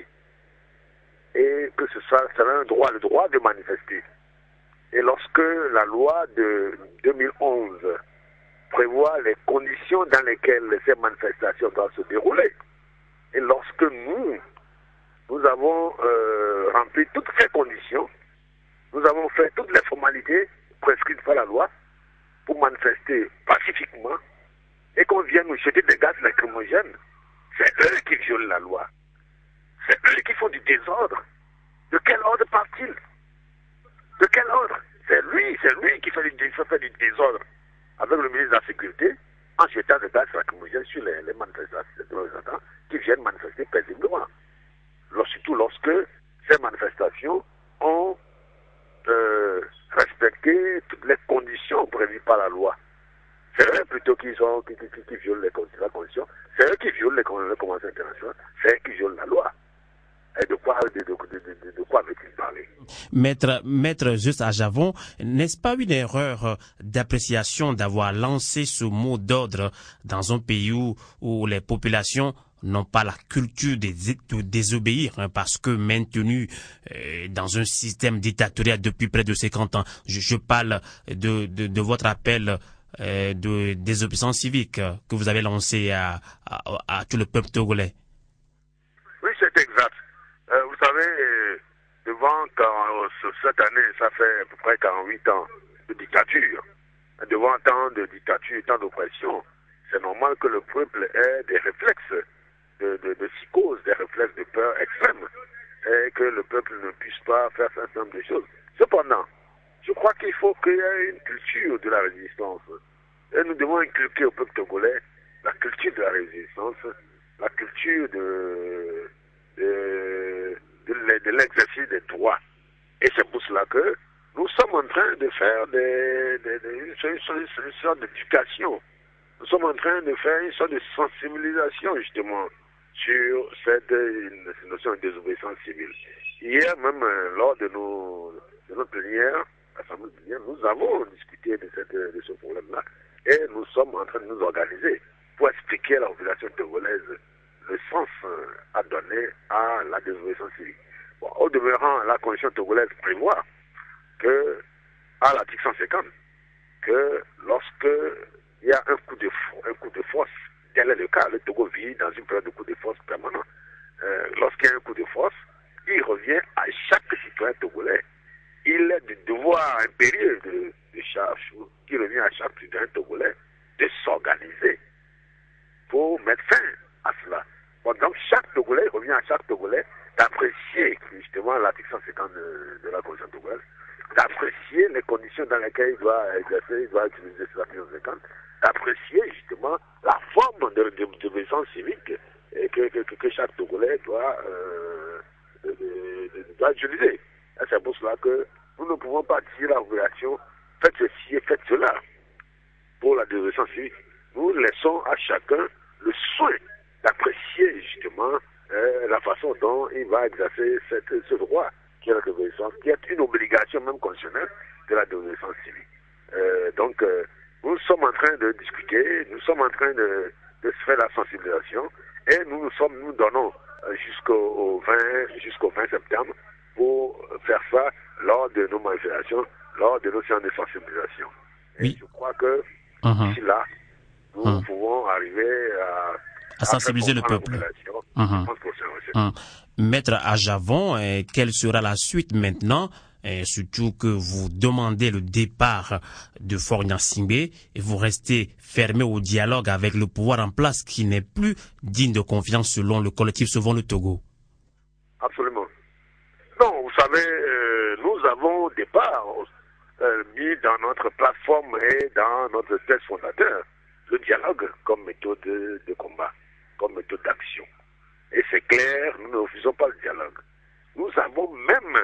et que ce soit un droit, le droit de manifester. Et lorsque la loi de deux mille onze prévoit les conditions dans lesquelles ces manifestations doivent se dérouler, et lorsque nous, nous avons euh, rempli toutes ces conditions, nous avons fait toutes les formalités prescrites par la loi pour manifester pacifiquement et qu'on vienne nous jeter des gaz lacrymogènes, c'est eux qui violent la loi. C'est eux qui font du désordre. De quel ordre parle-t-il? De quel ordre? C'est lui, c'est lui qui fait du, fait du désordre avec le ministre de la Sécurité en jetant des gaz lacrymogènes sur les, les manifestants qui viennent manifester paisiblement. Surtout lorsque ces manifestations ont euh, respecté toutes les conditions prévues par la loi. C'est eux plutôt qui, sont, qui, qui, qui violent les conditions, c'est eux qui violent les conventions internationales, c'est eux qui violent la loi. Et de quoi, de, de, de, de, de quoi veut-il parler? Maître, Maître Zeus Ajavon, n'est-ce pas une erreur d'appréciation d'avoir lancé ce mot d'ordre dans un pays où, où les populations n'ont pas la culture de, de désobéir, hein, parce que maintenu euh, dans un système dictatorial depuis près de cinquante ans, je, je parle de, de, de votre appel euh, de désobéissance civique euh, que vous avez lancé à, à, à tout le peuple togolais. Oui, c'est exact. Euh, vous savez, devant quand, cette année, ça fait à peu près quarante-huit ans de dictature, devant tant de dictature, tant d'oppression, c'est normal que le peuple ait des réflexes de, de, de psychose, des réflexes de peur extrême, et que le peuple ne puisse pas faire un certain nombre de choses. Cependant, je crois qu'il faut qu'il y ait une culture de la résistance. Et nous devons inculquer au peuple togolais la culture de la résistance, la culture de, de, de, de l'exercice des droits. Et c'est pour cela que nous sommes en train de faire des, des, des, une, une, une sorte d'éducation. Nous sommes en train de faire une sorte de sensibilisation, justement, sur cette, une, cette notion de désobéissance civile. Hier même, lors de, nos, de notre plénière, l'Assemblée plénière, nous avons discuté de, cette, de ce problème-là et nous sommes en train de nous organiser pour expliquer à la population togolaise le sens à donner à la désobéissance civile. Bon, au demeurant, la Constitution togolaise prévoit que, à l'article cent cinquante, que lorsque il y a un coup de, un coup de force, tel est le cas, le Togo vit dans une période de coup de force permanent. Euh, lorsqu'il y a un coup de force, il revient à chaque citoyen togolais. Il est du devoir impérieux de, de charge, qui revient à chaque citoyen togolais de s'organiser pour mettre fin à cela. Bon, donc chaque Togolais revient à chaque Togolais d'apprécier justement l'article cent cinquante de, de la Constitution togolaise, d'apprécier les conditions dans lesquelles il doit exercer, il doit utiliser cet article cent cinquante, d'apprécier justement la forme de désobéissance civique et que, que, que chaque Togolais doit, euh, de, de, de, doit utiliser. Et c'est pour cela que nous ne pouvons pas dire à la population faites ceci et faites cela pour la désobéissance civique. Nous laissons à chacun le soin d'apprécier justement euh, la façon dont il va exercer cette, ce droit qui est la désobéissance, qui est une obligation même constitutionnelle de la désobéissance civique. Euh, donc, euh, nous sommes en train de discuter, nous sommes en train de, de se faire la sensibilisation et nous nous sommes, nous donnons euh, jusqu'au vingt, jusqu'au vingt septembre pour faire ça lors de nos manifestations, lors de nos séances de sensibilisation. Et oui. je crois que uh-huh. d'ici là, nous uh-huh. pouvons arriver à, à sensibiliser le peuple. Uh-huh. Uh-huh. Maître Ajavon, eh, quelle sera la suite maintenant, eh, surtout que vous demandez le départ de Faure Gnassingbé et vous restez fermé au dialogue avec le pouvoir en place qui n'est plus digne de confiance selon le collectif Sauvons le Togo? Absolument. Non, vous savez, euh, nous avons au départ euh, mis dans notre plateforme et dans notre texte fondateur le dialogue comme méthode de, de combat, comme méthode d'action. Et c'est clair, nous ne refusons pas le dialogue. Nous avons même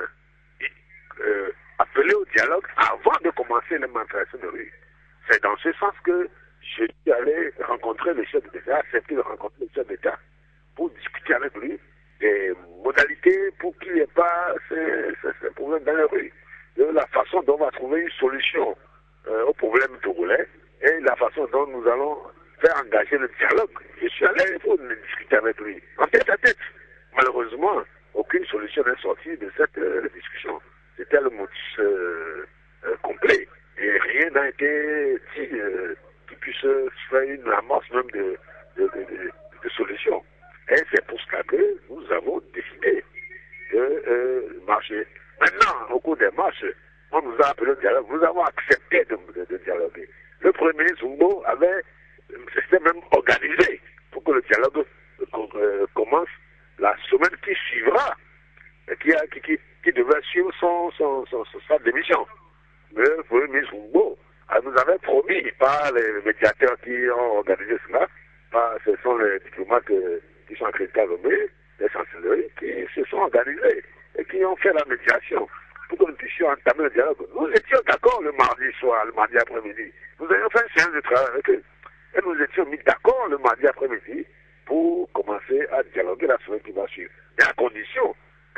euh, appelé au dialogue avant de commencer les manifestations de rue. C'est dans ce sens que je suis allé rencontrer le chef d'État, accepter de rencontrer le chef d'État pour discuter avec lui des modalités pour qu'il n'y ait pas ces, ces, ces problèmes dans les rues, de la façon dont on va trouver une solution euh, aux problèmes togolais et la façon dont nous allons faire engager le dialogue. Je suis allé pour discuter avec lui, en tête à tête. Malheureusement, aucune solution n'est sortie de cette euh, discussion. C'était le motif euh, euh, complet. Et rien n'a été dit euh, qui puisse faire une amorce même de, de, de, de, de solution. Et c'est pour cela que nous avons décidé de euh, marcher. Maintenant, au cours des marches, on nous a appelé au dialogue. Nous avons accepté de, de, de dialoguer. Le Premier ministre Zumbo avait s'était même organisé pour que le dialogue euh, commence la semaine qui suivra, qui, a, qui, qui, qui devait suivre son, son, son, son, sa démission. Le Premier ministre Zumbo nous avait promis par les médiateurs qui ont organisé cela, par, ce sont les diplomates euh, qui sont accrédités à Lomé, les chancelleries, qui se sont organisés et qui ont fait la médiation pour que nous puissions entamer le dialogue. Nous étions d'accord le mardi soir, le mardi après-midi. Nous avions fait une séance de travail avec eux. Et nous étions mis d'accord le mardi après-midi pour commencer à dialoguer la semaine qui va suivre. Mais à condition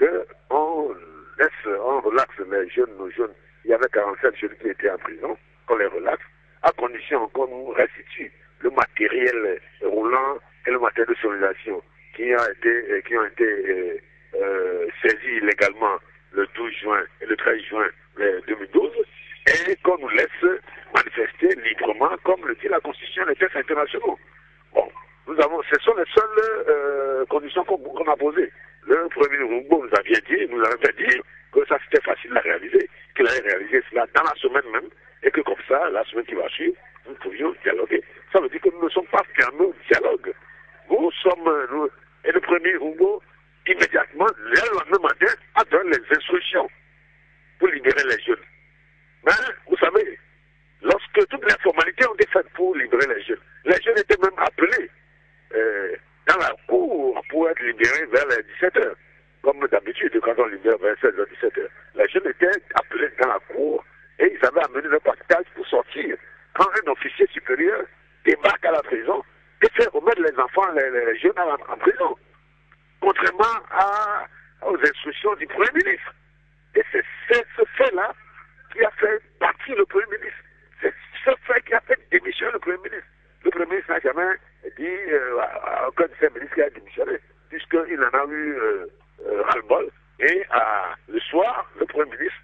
qu'on laisse, on relaxe les jeunes, nos jeunes. Il y avait quarante-sept jeunes qui étaient en prison, qu'on les relaxe, à condition qu'on nous restitue le matériel roulant et le matériel de sonorisation qui a été, qui ont été euh, euh, saisis illégalement le douze juin et le treize juin deux mille douze, et qu'on nous laisse manifester librement, comme le dit la Constitution et les textes internationaux. Bon, nous avons, ce sont les seules euh, conditions qu'on qu'on a posées. Le Premier ministre nous a bien dit, nous avait dit que ça c'était facile à réaliser, qu'il allait réaliser cela dans la semaine même, et que comme ça, la semaine qui va suivre, nous pouvions dialoguer. ça veut dire que nous ne sommes pas fermés au dialogue. Nous sommes, nous, et le premier Hugo, immédiatement, le lendemain matin, a donné les instructions pour libérer les jeunes. Mais, vous savez, lorsque toutes les formalités ont été faites pour libérer les jeunes, les jeunes étaient même appelés euh, dans la cour pour être libérés vers les dix-sept heures. Comme d'habitude, quand on libère vers seize heures, dix-sept heures. Les jeunes étaient appelés dans la cour et ils avaient amené leur paquetage pour sortir. Quand un officier supérieur débarque à la prison et fait remettre les enfants, les, les jeunes à la, en prison, contrairement à, aux instructions du Premier ministre. Et c'est, c'est ce fait-là qui a fait partir le Premier ministre. C'est ce fait qui a fait démissionner le Premier ministre. Le Premier ministre n'a jamais dit euh, à aucun de ses ministres qui a démissionné, puisqu'il en a eu euh, euh, ras-le-bol. Et à, le soir, le Premier ministre.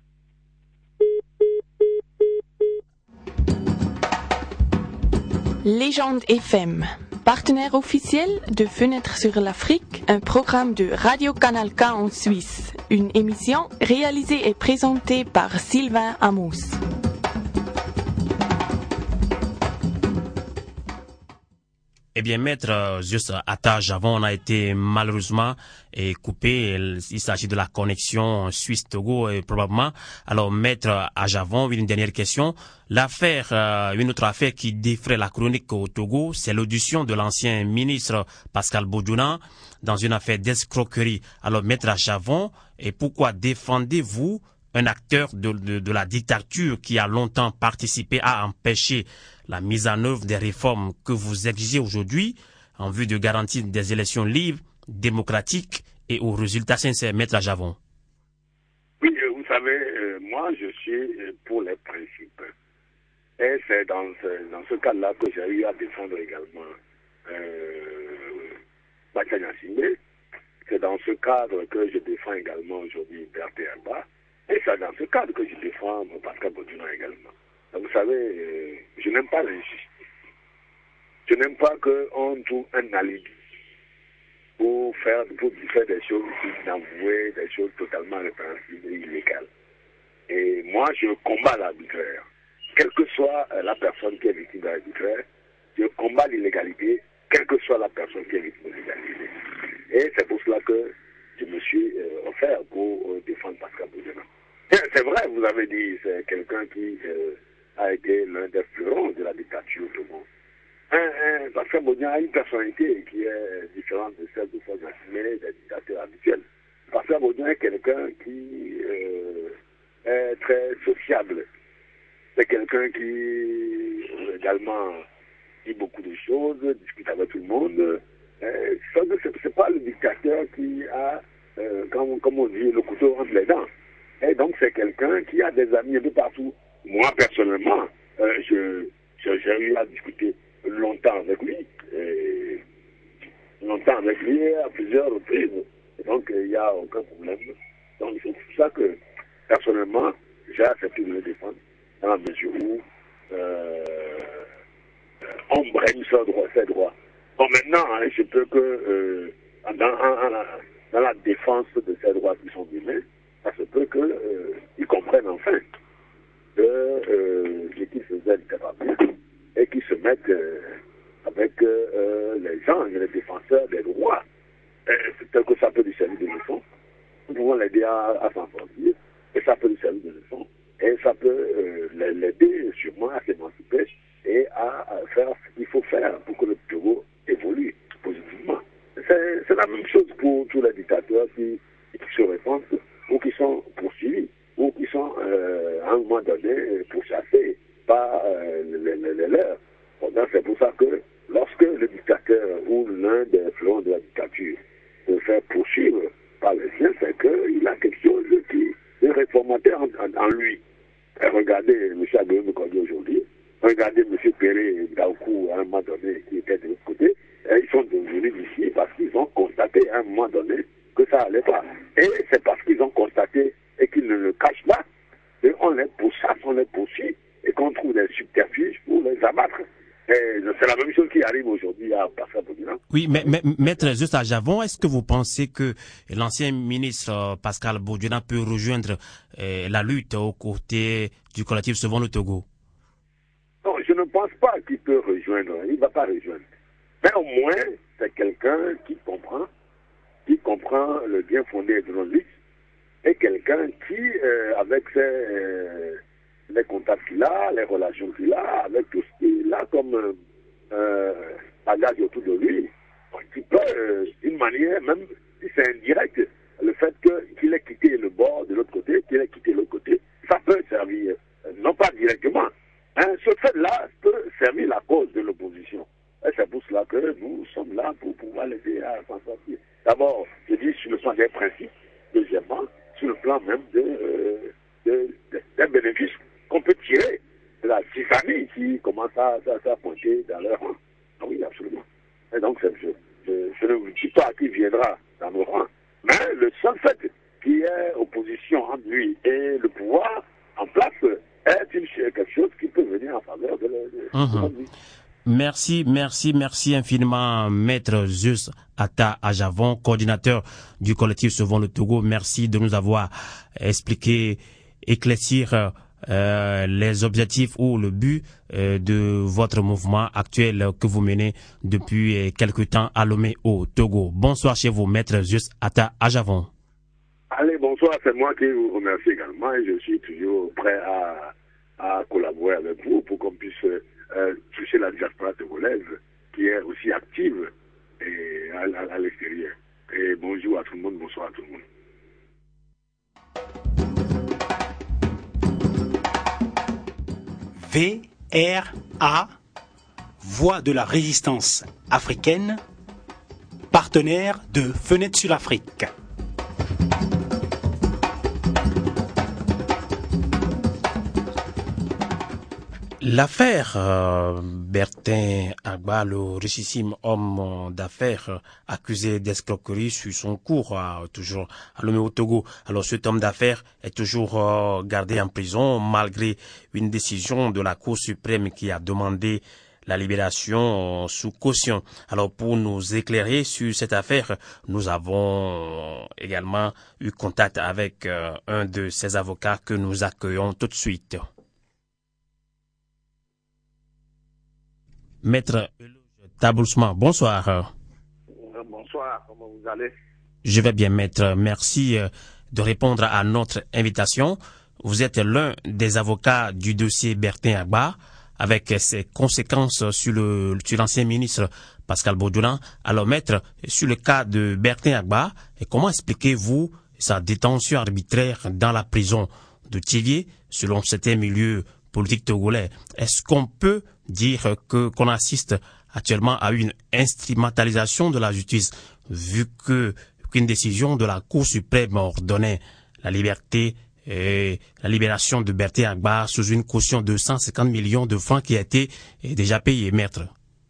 Légende F M, partenaire officiel de Fenêtre sur l'Afrique, un programme de Radio Canal K en Suisse, une émission réalisée et présentée par Sylvain Amos. Eh bien, maître, juste Atta Javon a été malheureusement eh, coupé. Il s'agit de la connexion Suisse-Togo et probablement. Alors, maître Javon, une dernière question. L'affaire, euh, une autre affaire qui défraie la chronique au Togo, c'est l'audition de l'ancien ministre Pascal Bodiounan dans une affaire d'escroquerie. Alors, maître Javon, et pourquoi défendez-vous un acteur de, de, de la dictature qui a longtemps participé à empêcher la mise en œuvre des réformes que vous exigez aujourd'hui en vue de garantir des élections libres, démocratiques et aux résultats sincères, maître Javon? Oui, vous savez, euh, moi je suis pour les principes. Et c'est dans ce, dans ce cadre-là que j'ai eu à défendre également euh, Bachanya Singé. C'est dans ce cadre que je défends également aujourd'hui Berthe Herba. Et c'est dans ce cadre que je défends Pascal Bodiounan également. Donc, vous savez, euh, je n'aime pas l'injustice. Je n'aime pas qu'on trouve un alibi pour faire, pour faire des choses inavouées, des choses totalement répréhensibles et illégales. Et moi, je combats l'arbitraire. Quelle que soit la personne qui est victime de l'arbitraire, je combats l'illégalité, quelle que soit la personne qui est victime de l'illégalité. Et c'est pour cela que je me suis euh, offert pour euh, défendre Pascal Bodiounan. C'est vrai, vous avez dit, c'est quelqu'un qui euh, a été l'un des fleurons de la dictature au Togo. Pascal Bodiounan a une personnalité qui est différente de celle de Fausse Nassimé, des dictateurs habituels. Pascal Bodiounan est quelqu'un qui euh, est très sociable. C'est quelqu'un qui également dit beaucoup de choses, discute avec tout le monde. Euh, c'est pas le dictateur qui a, euh, comme, comme on dit, le couteau entre les dents. Et donc, c'est quelqu'un qui a des amis un peu partout. Moi, personnellement, euh, je, je, j'ai eu à discuter longtemps avec lui. Et longtemps avec lui à plusieurs reprises. Et donc, il n'y a aucun problème. Donc, c'est pour ça que, personnellement, j'ai accepté de le défendre dans la mesure où euh, on brème ses droits. Ses droits. Bon, maintenant, hein, je peux que, euh, dans, en, en, dans la défense de ces droits qui sont humains, ça se peut qu'ils euh, comprennent enfin que euh, ce qu'ils faisaient n'était pas bien et qu'ils se mettent euh, avec euh, les gens, les défenseurs des droits. Tel que ça peut lui servir de leçon. Nous pouvons l'aider à, à s'en sortir et ça peut lui servir de leçon et ça peut euh, l'aider sûrement à s'émanciper et à, à faire ce qu'il faut faire pour que le Togo évolue positivement. C'est, c'est la même chose pour tous les dictateurs qui, qui se répandent ou qui sont poursuivis, ou qui sont euh, à un moment donné pourchassés par euh, les, les, les leurs. Bon, c'est pour ça que lorsque le dictateur ou l'un des fleurons de la dictature se fait poursuivre par les siens, c'est qu'il a quelque chose qui est réformateur en, en, en lui. Et regardez M. Aguilera Kondi aujourd'hui, regardez M. Péré Daoukou à un moment donné qui était de l'autre côté, et ils sont devenus ici parce qu'ils ont constaté à un moment donné que ça n'allait pas. Et c'est parce qu'ils ont constaté et qu'ils ne le cachent pas, et on les pourchasse, on les poursuit, et qu'on trouve des subterfuges pour les abattre. Et c'est la même chose qui arrive aujourd'hui à Pascal Bodiounan. Oui, mais, mais maître juste à Javon, est-ce que vous pensez que l'ancien ministre euh, Pascal Bodiounan peut rejoindre euh, la lutte aux côtés du collectif Sauvons le Togo? Non, je je ne pense pas qu'il peut rejoindre, il ne va pas rejoindre. Mais au moins, c'est quelqu'un qui comprend, qui comprend le bien fondé de nos vies, et quelqu'un qui, euh, avec ses, euh, les contacts qu'il a, les relations qu'il a, avec tout ce qu'il a comme euh, bagage autour de lui, qui peut, euh, d'une manière, même si c'est indirect, le fait qu'il ait quitté le bord de l'autre côté, qu'il ait quitté l'autre côté, ça peut servir, euh, non pas directement, hein, ce fait-là peut servir la cause de l'opposition. Et c'est pour cela que nous sommes là pour pouvoir l'aider à s'en sortir. D'abord, je dis sur le plan des principes, deuxièmement, sur le plan même de, euh, de, de, des bénéfices qu'on peut tirer de la tyrannie qui commence à, à, à pointer dans leur rang. Ah oui, absolument. Et donc, je, je, je ne dis pas qui viendra dans nos rangs, mais le seul fait qu'il y ait opposition entre lui et le pouvoir en place est une, quelque chose qui peut venir en faveur de, de, de mmh. vie. Merci, merci, merci infiniment, Maître Zeus Atta Ajavon, coordinateur du collectif Sauvons le Togo. Merci de nous avoir expliqué, éclaircir euh, les objectifs ou le but euh, de votre mouvement actuel que vous menez depuis quelque temps à Lomé au Togo. Bonsoir chez vous, Maître Zeus Atta Ajavon. Allez, bonsoir, c'est moi qui vous remercie également et je suis toujours prêt à, à collaborer avec vous pour qu'on puisse euh, toucher la diaspora togolaise qui est aussi active et à, à, à l'extérieur. Et bonjour à tout le monde, bonsoir à tout le monde. V R A, Voix de la résistance africaine, partenaire de Fenêtre sur l'Afrique. L'affaire euh, Bertin Agba, le richissime homme d'affaires euh, accusé d'escroquerie sur son cours, euh, toujours à Lomé au Togo. Alors cet homme d'affaires est toujours euh, gardé en prison malgré une décision de la Cour suprême qui a demandé la libération euh, sous caution. Alors pour nous éclairer sur cette affaire, nous avons également eu contact avec euh, un de ses avocats que nous accueillons tout de suite. Maître Tabousman, bonsoir. Bonsoir, comment vous allez? Je vais bien, maître. Merci de répondre à notre invitation. Vous êtes l'un des avocats du dossier Bertin Agba, avec ses conséquences sur le sur l'ancien ministre Pascal Baudoulan. Alors, maître, sur le cas de Bertin Agba, comment expliquez-vous sa détention arbitraire dans la prison de Thiviers, selon certains milieux politiques togolais? Est-ce qu'on peut dire que qu'on assiste actuellement à une instrumentalisation de la justice, vu que qu'une décision de la Cour suprême ordonnait la liberté et la libération de Bertin Agba sous une caution de cent cinquante millions de francs qui a été déjà payée, maître?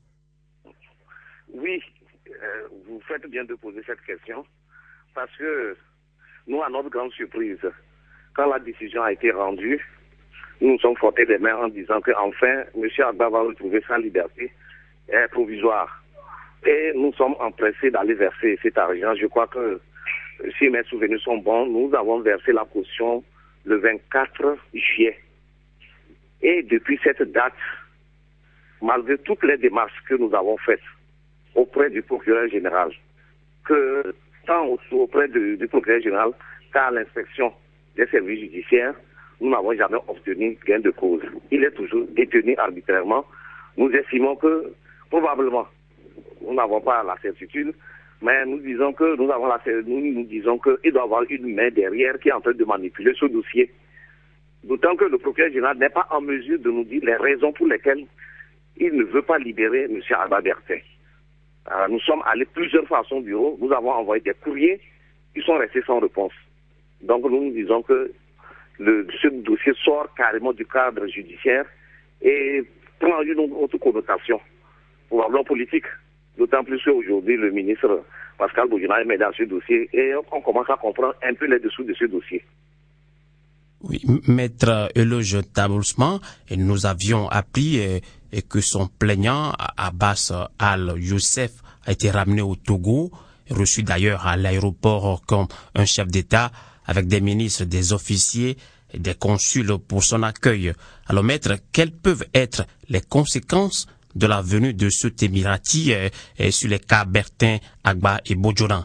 Oui, euh, vous faites bien de poser cette question, parce que nous, à notre grande surprise, quand la décision a été rendue, nous nous sommes frottés les mains en disant qu'enfin, M. Agba va retrouver sa liberté euh, provisoire. Et nous sommes empressés d'aller verser cet argent. Je crois que, si mes souvenirs sont bons, nous avons versé la caution le vingt-quatre juillet. Et depuis cette date, malgré toutes les démarches que nous avons faites auprès du procureur général, que tant auprès du, du procureur général qu'à l'inspection des services judiciaires, nous n'avons jamais obtenu gain de cause. Il est toujours détenu arbitrairement. Nous estimons que, probablement, nous n'avons pas la certitude, mais nous disons que nous avons la nous, nous disons qu'il doit y avoir une main derrière qui est en train de manipuler ce dossier. D'autant que le procureur général n'est pas en mesure de nous dire les raisons pour lesquelles il ne veut pas libérer M. Agba Bertin. Euh, nous sommes allés plusieurs fois à son bureau, nous avons envoyé des courriers qui sont restés sans réponse. Donc nous nous disons que Le, ce dossier sort carrément du cadre judiciaire et prend une autre connotation, probablement politique. D'autant plus qu'aujourd'hui, le ministre Pascal Baudoulan est dans ce dossier et on commence à comprendre un peu les dessous de ce dossier. Oui, maître Eloge Tabousman, nous avions appris et, et que son plaignant, Abbas Al-Youssef, a été ramené au Togo, reçu d'ailleurs à l'aéroport comme un chef d'État, avec des ministres, des officiers des consuls pour son accueil. Alors maître, quelles peuvent être les conséquences de la venue de ce Témirati euh, sur les cas Bertin, Agba et Bodjona?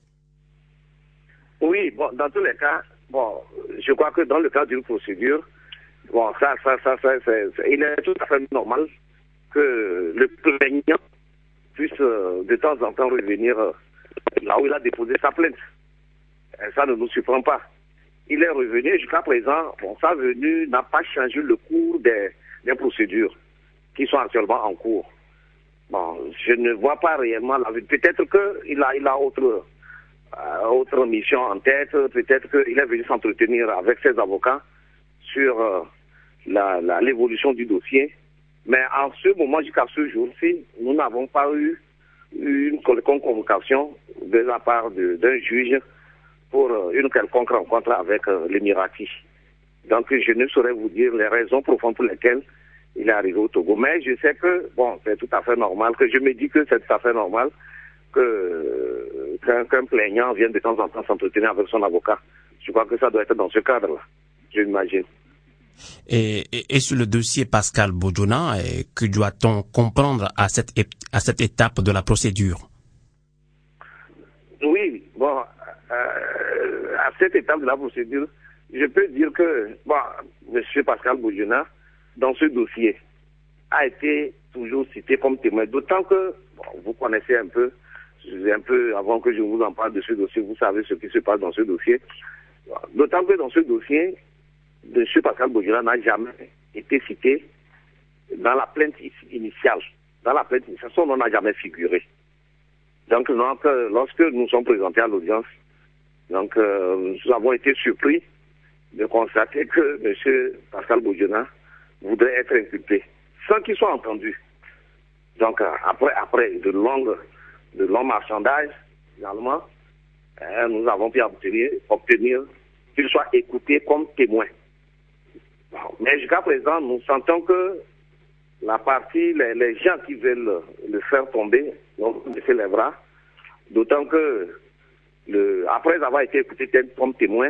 Oui, bon, dans tous les cas, bon, je crois que dans le cadre d'une procédure, bon, ça, ça, ça, ça, c'est, c'est, il est tout à fait normal que le plaignant puisse euh, de temps en temps revenir euh, là où il a déposé sa plainte. Et ça ne nous surprend pas. Il est revenu jusqu'à présent, bon, sa venue n'a pas changé le cours des, des procédures qui sont actuellement en cours. Bon, je ne vois pas réellement la vue. Peut-être qu'il a, il a autre, euh, autre mission en tête, peut-être qu'il est venu s'entretenir avec ses avocats sur euh, la, la, l'évolution du dossier. Mais en ce moment, jusqu'à ce jour-ci, nous n'avons pas eu une quelconque convocation de la part de, d'un juge pour une quelconque rencontre avec euh, l'Émirati. Donc, je ne saurais vous dire les raisons profondes pour lesquelles il est arrivé au Togo. Mais je sais que, bon, c'est tout à fait normal, que je me dis que c'est tout à fait normal que, euh, qu'un, qu'un plaignant vienne de temps en temps s'entretenir avec son avocat. Je crois que ça doit être dans ce cadre-là, je m'imagine. Et, et, et sur le dossier Pascal Bodjona, que doit-on comprendre à cette, à cette étape de la procédure? Oui, bon, euh, à cette étape de la procédure, je peux dire que, bon, M. Pascal Bodjona, dans ce dossier, a été toujours cité comme témoin, d'autant que, bon, vous connaissez un peu, un peu avant que je vous en parle de ce dossier, vous savez ce qui se passe dans ce dossier, d'autant que dans ce dossier, M. Pascal Bodjona n'a jamais été cité dans la plainte initiale. Dans la plainte initiale, son nom n'a jamais figuré. Donc, donc lorsque nous sommes présentés à l'audience, donc, euh, nous avons été surpris de constater que M. Pascal Bodjona voudrait être inculpé, sans qu'il soit entendu. Donc, euh, après, après de longues, de longs marchandages, finalement, euh, nous avons pu obtenir, obtenir qu'il soit écouté comme témoin. Bon, mais jusqu'à présent, nous sentons que la partie, les, les gens qui veulent le faire tomber, donc baisser les bras, d'autant que le, après avoir été écouté comme témoin,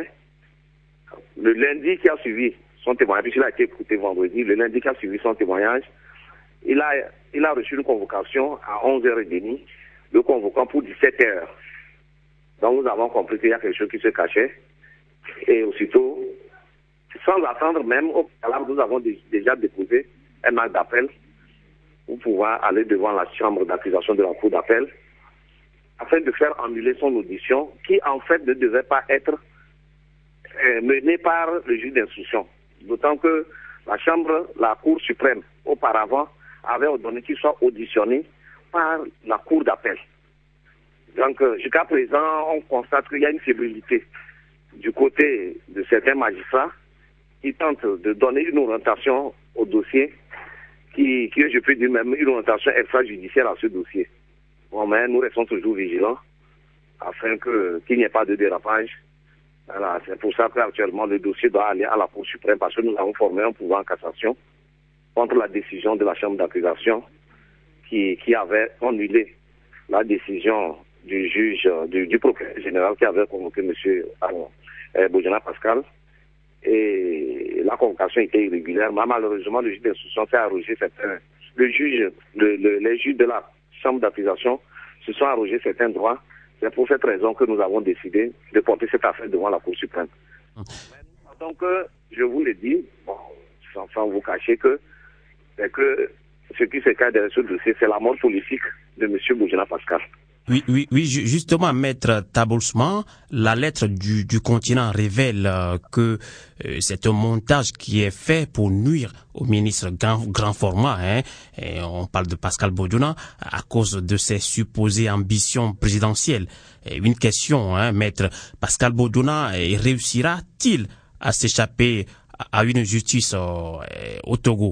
le lundi qui a suivi son témoignage, puisqu'il a été écouté vendredi, le lundi qui a suivi son témoignage, il a, il a reçu une convocation à onze heures trente, le convoquant pour dix-sept heures. Donc nous avons compris qu'il y a quelque chose qui se cachait. Et aussitôt, sans attendre même, au préalable, nous avons déjà déposé un acte d'appel pour pouvoir aller devant la chambre d'accusation de la cour d'appel afin de faire annuler son audition qui en fait ne devait pas être euh, menée par le juge d'instruction. D'autant que la chambre, la cour suprême, auparavant, avait ordonné qu'il soit auditionné par la cour d'appel. Donc euh, jusqu'à présent, on constate qu'il y a une fébrilité du côté de certains magistrats qui tentent de donner une orientation au dossier, qui, qui je peux dire même une orientation extrajudiciaire à ce dossier. Bon, mais nous restons toujours vigilants afin que, qu'il n'y ait pas de dérapage. Voilà, c'est pour ça qu'actuellement le dossier doit aller à la Cour suprême parce que nous avons formé un pouvoir en cassation contre la décision de la Chambre d'accusation qui, qui avait annulé la décision du juge, du, du procureur général qui avait convoqué M. Euh, Bodjona Pascal. Et la convocation était irrégulière. Mais malheureusement, le juge d'instruction s'est arrogé certains. Le juge, le, le, les juges de la Chambre d'accusation se sont arrogés certains droits. C'est pour cette raison que nous avons décidé de porter cette affaire devant la Cour suprême. Donc, je vous l'ai dit, bon, sans, sans vous cacher que, c'est que ce qui se cache derrière ce dossier, c'est la mort politique de M. Bodjona Pascal. Oui, oui, oui, justement, maître Taboulsman, la lettre du, du continent révèle euh, que euh, c'est un montage qui est fait pour nuire au ministre grand, grand format. Hein, et on parle de Pascal Bodjona à cause de ses supposées ambitions présidentielles. Et une question, hein, maître Pascal Bodjona, réussira-t-il à s'échapper à une justice euh, au Togo?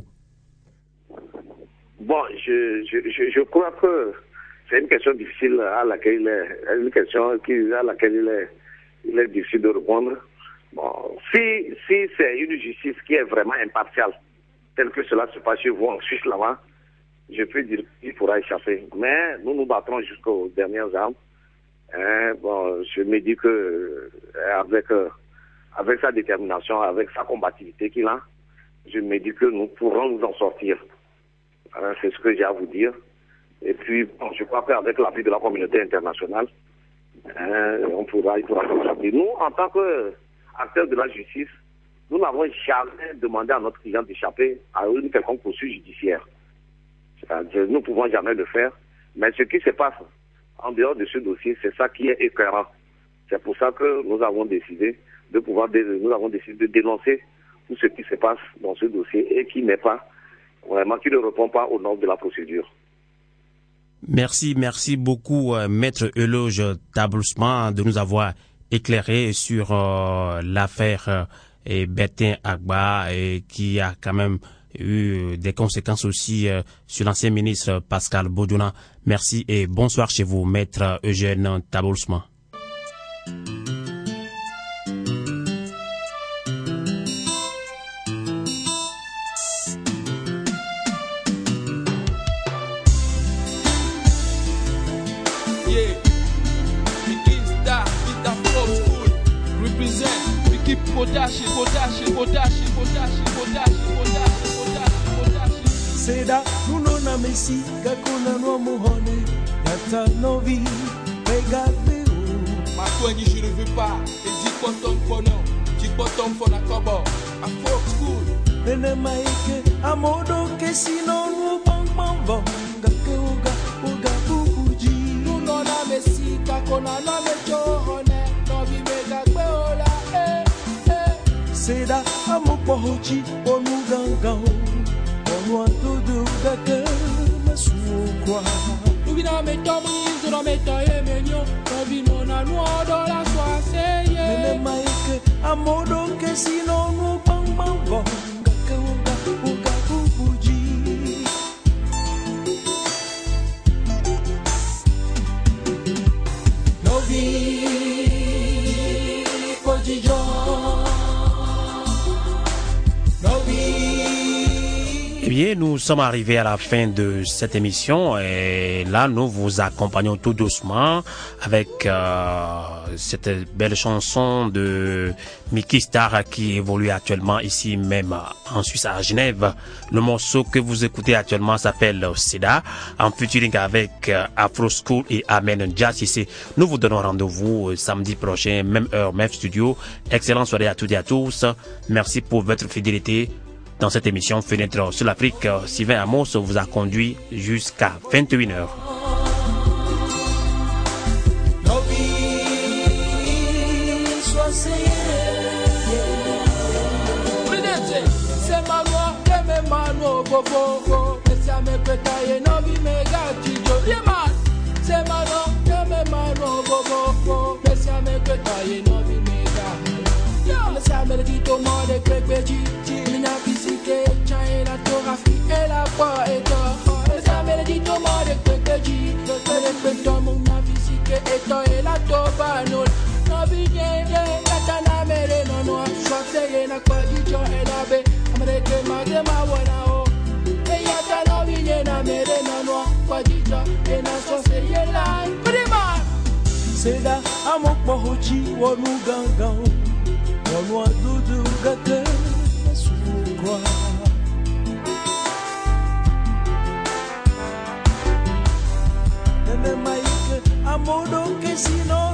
Bon, je, je, je, je crois que c'est une question difficile à laquelle il est, une question qui, à laquelle il est, il est difficile de répondre. Bon, si, si c'est une justice qui est vraiment impartiale, telle que cela se passe chez vous en Suisse là-bas, je peux dire qu'il pourra échapper. Mais nous nous battrons jusqu'aux dernières armes. Hein, bon, je me dis que avec, avec sa détermination, avec sa combativité qu'il a, je me dis que nous pourrons nous en sortir. Euh, c'est ce que j'ai à vous dire. Et puis, bon, je crois qu'avec l'appui de la communauté internationale, hein, on pourra, il pourra s'en sortir. Nous, en tant qu'acteurs de la justice, nous n'avons jamais demandé à notre client d'échapper à une quelconque poursuite judiciaire. C'est-à-dire, nous ne pouvons jamais le faire. Mais ce qui se passe en dehors de ce dossier, c'est ça qui est éclairant. C'est pour ça que nous avons décidé de pouvoir, nous avons décidé de dénoncer tout ce qui se passe dans ce dossier et qui n'est pas, vraiment, qui ne répond pas aux normes de la procédure. Merci, merci beaucoup, euh, Maître Eloge Tabousman, de nous avoir éclairé sur euh, l'affaire euh, et Bertin Agba, et qui a quand même eu des conséquences aussi euh, sur l'ancien ministre Pascal Bodiona. Merci et bonsoir chez vous, Maître Eugène Tabousman. Potashi, potashi, potashi, potashi, potashi, potashi, potashi, potashi. Seda, nuno na mesi, kakuna no muhone, yata novi, pega meu. Ma soigni, je ne veux pas, et dis bottom for no, dis bottom for na kobo, a folk school. Nene maike, amodo ke sino no bang bang bang, gake uga, uga bubuji. Nuno na mesi, kakuna na mejohone, no vi mega kweola, eh. Seda amopohochi onu gangao onu atudu gake masukwa ubina metomu inzura metaye menyo obino na nuodo la swaseye nene maike amodo kesino nu bang bang bang gake uga uga bubuji novi pojijo. Eh bien, nous sommes arrivés à la fin de cette émission et là, nous vous accompagnons tout doucement avec euh, cette belle chanson de Mickey Star qui évolue actuellement ici même en Suisse à Genève. Le morceau que vous écoutez actuellement s'appelle Seda en featuring avec euh, Afro School et Amen Jazz ici. Nous vous donnons rendez-vous samedi prochain, même heure, même studio. Excellente soirée à toutes et à tous. Merci pour votre fidélité. Dans cette émission Fenêtre sur l'Afrique, Sylvain Amos vous a conduit jusqu'à vingt et une heures. Physique, la tographie et la poéta. Ça me dit tout le monde que tu respectes mon physique et la tobanol. No bien, la tana mere no no. Soit c'est na quoi du jour et la baie. Amérique ma de ma wana o. Et ya ta no bien na mere no no. Quoi du jour et na soit c'est la. Prima. Seda amok pohochi wonu gangao. Wonu adudu gake. Nene maike amodo que si no